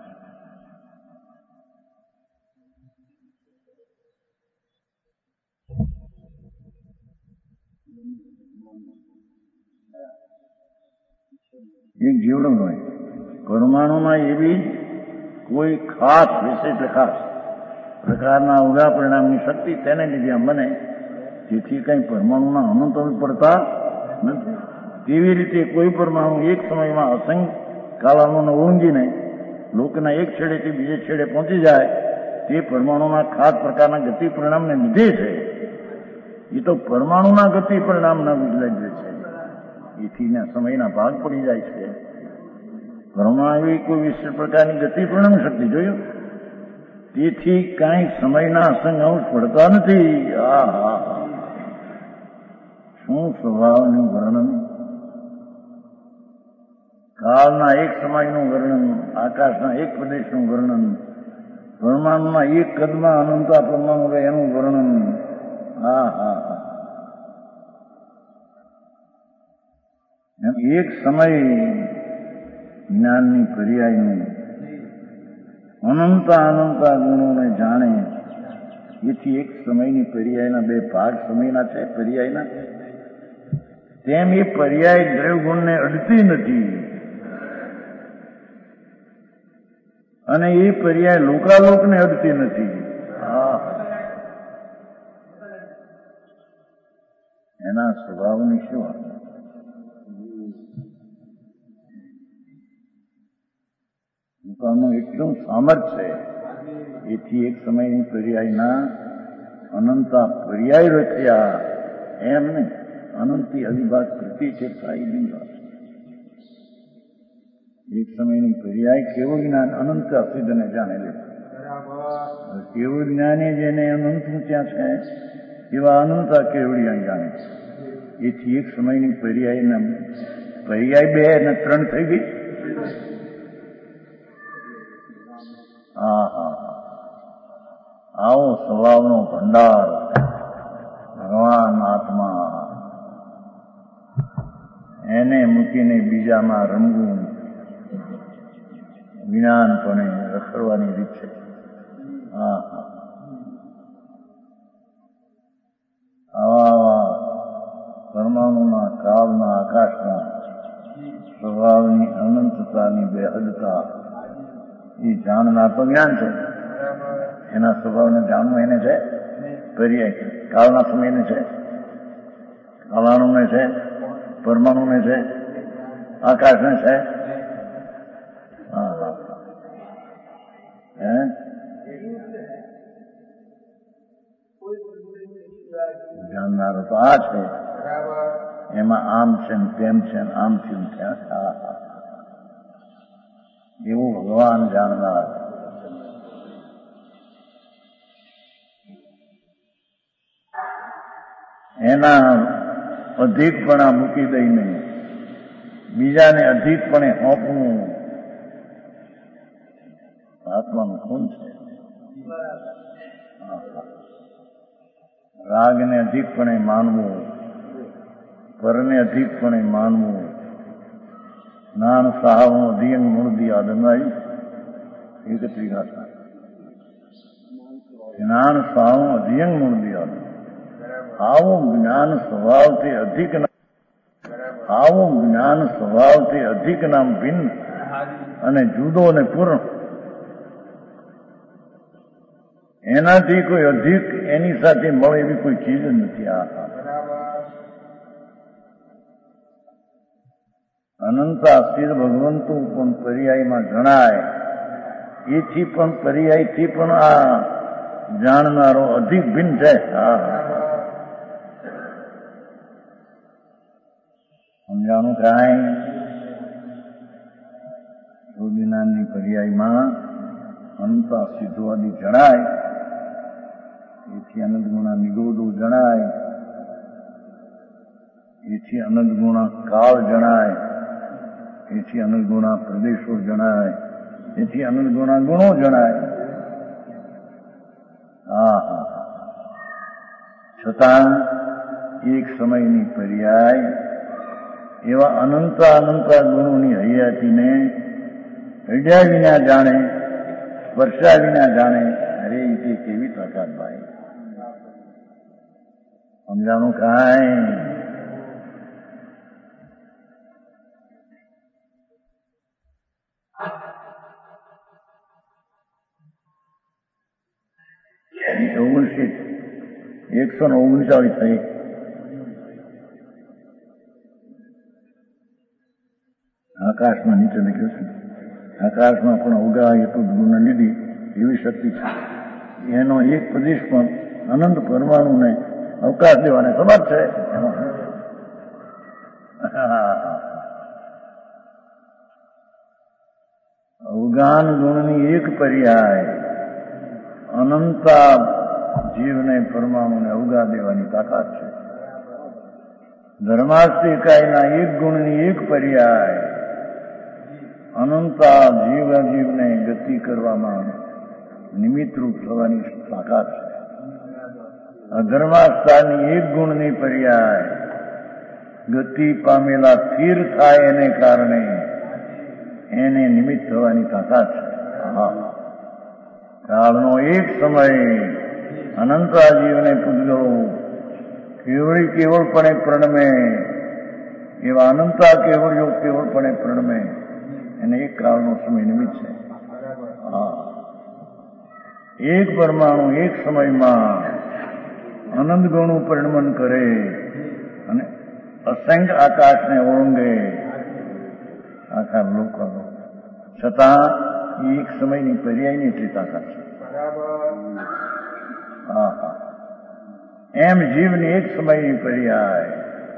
એક જીવડો હોય પરમાણુમાં એવી કોઈ ખાસ વિશેષ ખાસ પ્રકારના ઉગા પરિણામની શક્તિ તેને લીધે આમ બને, જેથી કંઈ પરમાણુના અનંત પડતા નથી. તેવી રીતે કોઈ પરમાણુ એક સમયમાં અસંખ્ય કાલાઓને ઓળંગીને લોકના એક છેડેથી બીજે છેડે પહોંચી જાય, તે પરમાણુના ખાસ પ્રકારના ગતિ પરિણામને લીધે છે. એ તો પરમાણુના ગતિ પરિણામના બદલાઈ જાય છે, એથી સમયના ભાગ પડી જાય છે. પરમાણુ એવી કોઈ વિશેષ પ્રકારની ગતિ પરિણામ શક્તિ જોયું, તેથી કાંઈ સમયના અસંગ અંશ પડતા નથી. આ હા હા, શું સ્વભાવનું વર્ણન! કાળના એક સમયનું વર્ણન, આકાશના એક પ્રદેશનું વર્ણન, પરમાણુના એક કદમાં અનંતા પરમાણુ રહે એનું વર્ણન. હા હા હા, એમ એક સમય જ્ઞાનની પર્યાયનું અનંત અનંત ગુણોને જાણે, એથી એક સમયની પર્યાયના બે ભાગ સમયના છે પર્યાયના, તેમ એ પર્યાય દ્રવ્યગુણને અડતી નથી, અને એ પર્યાય લોકાલોકને અડતી નથી. એના સ્વભાવની શું વાત? લોકાનું એટલું સામર્થ્ય છે, એથી એક સમયની પર્યાયના અનંતા પર્યાય રચ્યા, એમ નહીં અનંતી અવિભાગ પ્રતિ છે સાઈ વાત. એક સમયની પર્યાય કેવું જ્ઞાન અનંત અસિદ્ધને જાણે લે. કેવું જ્ઞાની જેને અનંત ત્યાં છે એવા અનંતા કેવડિયા જાણે. એથી એક સમયની પર્યાય પર્યાય બે ને ત્રણ થઈ ગઈ. હા હા આવો સ્વભાવનો ભંડાર ભગવાન આત્મા, એને મૂકીને બીજામાં રમવું વિજ્ઞાનપણે રખડવાની રીત છે. હા હા આવા આવા પરમાણુના કાળના આકાશના સ્વભાવની અનંતતાની બેહદતા એ જાણનાર તો જ્ઞાન છે. એના સ્વભાવને જાણવું એને છે પર્યાય. કાળના સમયને છે, કાળાણુને છે, પરમાણુને છે, આકાશને છે. હા હા હે જાણનારો તો આ છે. એમાં આમ છે ને તેમ છે ને આમ થયું ત્યાં. હા હા એવું ભગવાન જાણનાર. એના અધિકપણા મૂકી દઈને બીજાને અધિકપણે સોંપવું આત્માનું ખૂન છે. રાગને અધિકપણે માનવું, પરને અધિકપણે માનવું, જ્ઞાન સાહવનો અધિયંગ મૂળદી આદમાઈ એકત્રી ગાતા. જ્ઞાન સાહવ અધિયંગ મૂળદી આદમ. આવું જ્ઞાન સ્વભાવથી અધિક, આવું જ્ઞાન સ્વભાવથી અધિક નામ ભિન્ન અને જુદો અને પૂર્ણ. એનાથી કોઈ અધિક એની સાથે મળે એવી કોઈ ચીજ નથી. આ અનંતા સ્થિર ભગવંતું પણ પર્યાયમાં જણાય, એથી પણ પર્યાયથી પણ આ જાણનારો અધિક ભિન્ન છે. હા સમજાણું કાંઈ? જ્ઞાનની પર્યાયમાં અનંતા સિદ્ધવાદી જણાય, એથી અનંત ગુણા નિગોદો જણાય, એથી અનંત ગુણા કાળ જણાય, એથી અનંત ગુણા પ્રદેશો જણાય, એથી અનંત ગુણા ગુણો જણાય. હા હા છતાં એક સમયની પર્યાય એવા અનંતા અનંતા ગુણોની હૈયાતીને હૈયા વિના જાણે, સ્પર્શા વિના જાણે. અરે એ કેવી તાકાત ભાઈ! સમજાણું કાંઈ? ઓગણસી એકસો ને ઓગણચાળીસ થઈ. આકાશમાં નીચે લખ્યું છે, આકાશમાં પણ ઉગા હેતુ ગુણ લીધી એવી શક્તિ છે. એનો એક પ્રદેશ પણ અનંત પરમાણુને અવકાશ દેવાને સમર્થ છે. અવગાન ગુણની એક પર્યાય અનંતા જીવને પરમાણુને અવગા દેવાની તાકાત છે. ધર્માસ્તી ઇકાઈના એક ગુણની એક પર્યાય અનંતા જીવ જીવને ગતિ કરવામાં નિમિત્તરૂપ થવાની તાકાત છે. અધર્માસ્થાની એક ગુણની પર્યાય ગતિ પામેલા સ્થિર થાય એને કારણે એને નિમિત્ત થવાની તાકાત છે. હા, કાળનો એક સમય અનંતા જીવને પૂજ્યો કેવળી કેવળપણે પ્રણમે, એવા અનંતા કેવળીઓ કેવળપણે પ્રણમે, એને એક કાળનો સમય નિમિત્ત છે. હા, એક પરમાણુ એક સમયમાં અનંત ગણું પરિણમન કરે અને અસંખ્ય આકાશને ઓળંગે આખા લોકોનો, છતાં એક સમયની પર્યાયની એટલી તાકાત છે. હા હા, એમ જીવની એક સમયની પર્યાય.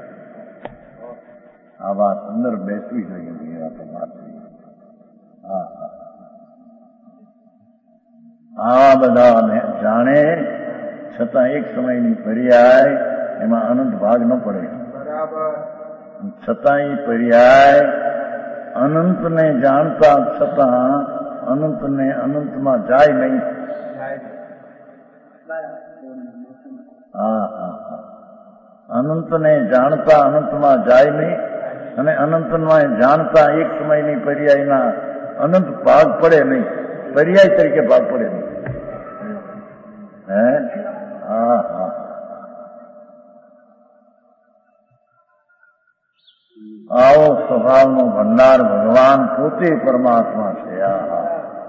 આ વાત અંદર બેસવી જોઈએ. એ વાત વાત હા હા, આવા બધા જાણે છતાં એક સમયની પર્યાય, એમાં અનંત ભાગ ન પડે. છતાં એ પર્યાય અનંતને જાણતા છતાં અનંતને અનંતમાં જાય નહીં. હા હા હા, અનંતને જાણતા અનંતમાં જાય નહીં, અને અનંતમાં જાણતા એક સમયની પર્યાયના અનંત ભાગ પડે નહીં, પર્યાય તરીકે ભાગ પડે નહીં. હે હા હા, આવો સ્વભાવનો ભંડાર ભગવાન પોતે પરમાત્મા છે. આ હા,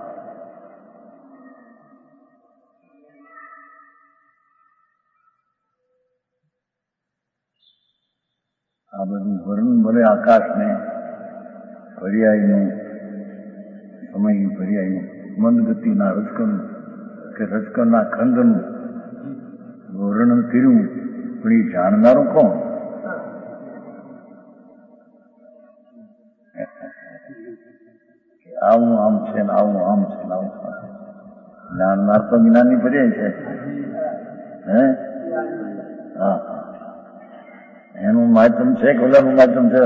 આ બધું વર્ણન ભલે આકાશને પર્યાયનું, સમયની પર્યાયનું, મંદ ગતિના રજકણ કે રજકણના ખંડનું વર્ણન કર્યું, પણ એ જાણનારું કોણ? આવું આમ છે ને આવું આમ છે ને આવું. જાણનાર તો જ્ઞાનની પર્યાય છે. હે હા, એનું માધ્યમ છે કે ઓલાનું માધ્યમ છે?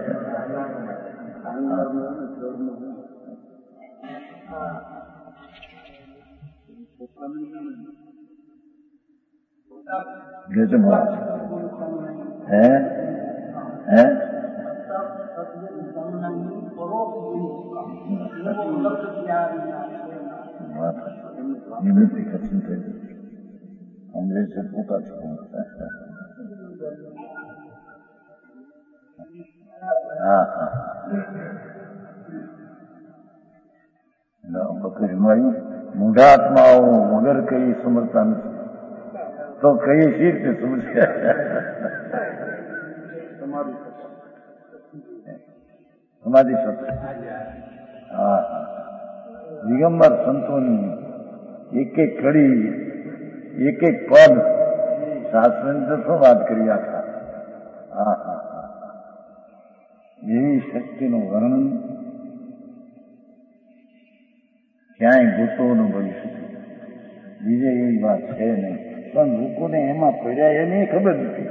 હે હે નિમિત્તિ કથન થઈ અંગ્રેજ પોતા છે. હા હા, મૂઢા આત્માઓ વગર કઈ સમજતા નથી, તો કઈ શી રીતે સમજે? સમાધિ સત્ય. હા, દિગંબર સંતોની એક એક કડી, એક એક પદ શાસ્ત્રની તો શું વાત કરી આખા. હા હા હા, એવી શક્તિનું વર્ણન ક્યાંય ગોતો ન બની શકે. બીજે એવી વાત છે નહીં, પણ લોકોને એમાં પડ્યા એની ખબર નથી.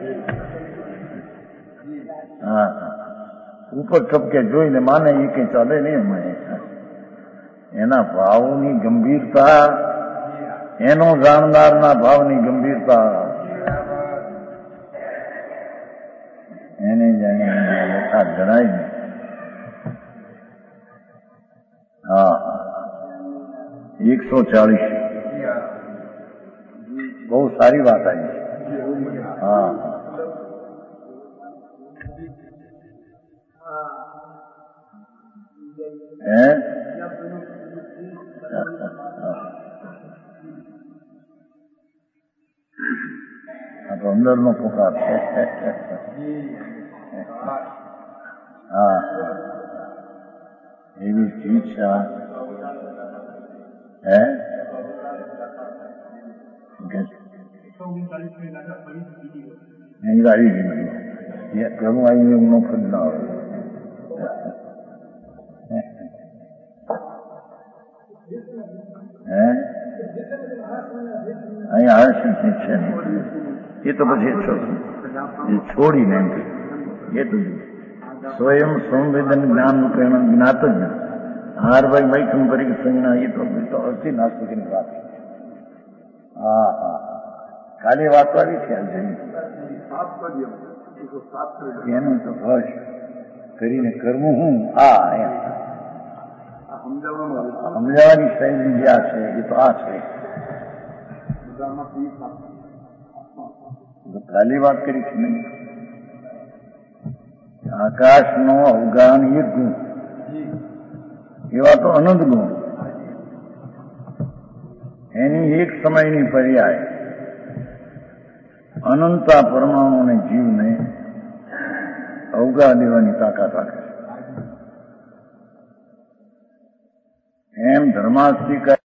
હા હા, ઉપર ટપકે જોઈને માને એ કઈ ચાલે નહીં. એમાં એના ભાવની ગંભીરતા, એનો જાણનારના ભાવની ગંભીરતા, એને જાણીને યથા જણાય ને. હા, એકસો ચાલીસ બહુ સારી વાત આવી. હા, હે આ તો અંદરનો પુકાર છે. હા, એવી ચીજ છે. હે ગાડી ગઈ ઘણું આવીને હું નોકરી ના આવે. હે અહીંયા હર્ષ છે ને એ તો પછી છોડીને એમ એ તો સ્વયં સંવેદન જ્ઞાન રૂપેણ જ્ઞાત જ હાર ભાઈ વૈકમ કરી સંજ્ઞા એ તો અતિ નાસ્તિકની વાત. હા હા, ખાલી વાત આવી છે એનું તો હર્ષ કરીને કરવું હું. આ સમજાવવાની શૈલી જે આ છે એ તો આ છે. ખાલી વાત કરી છે નહીં. આકાશનો અવગાન એક ગુણ, એવા તો અનંત ગુણ, એની એક સમયની પર્યાય અનંતા પરમાણુ અને જીવને અવગા દેવાની તાકાત રાખે છે. એમ ધર્માસ્તિકા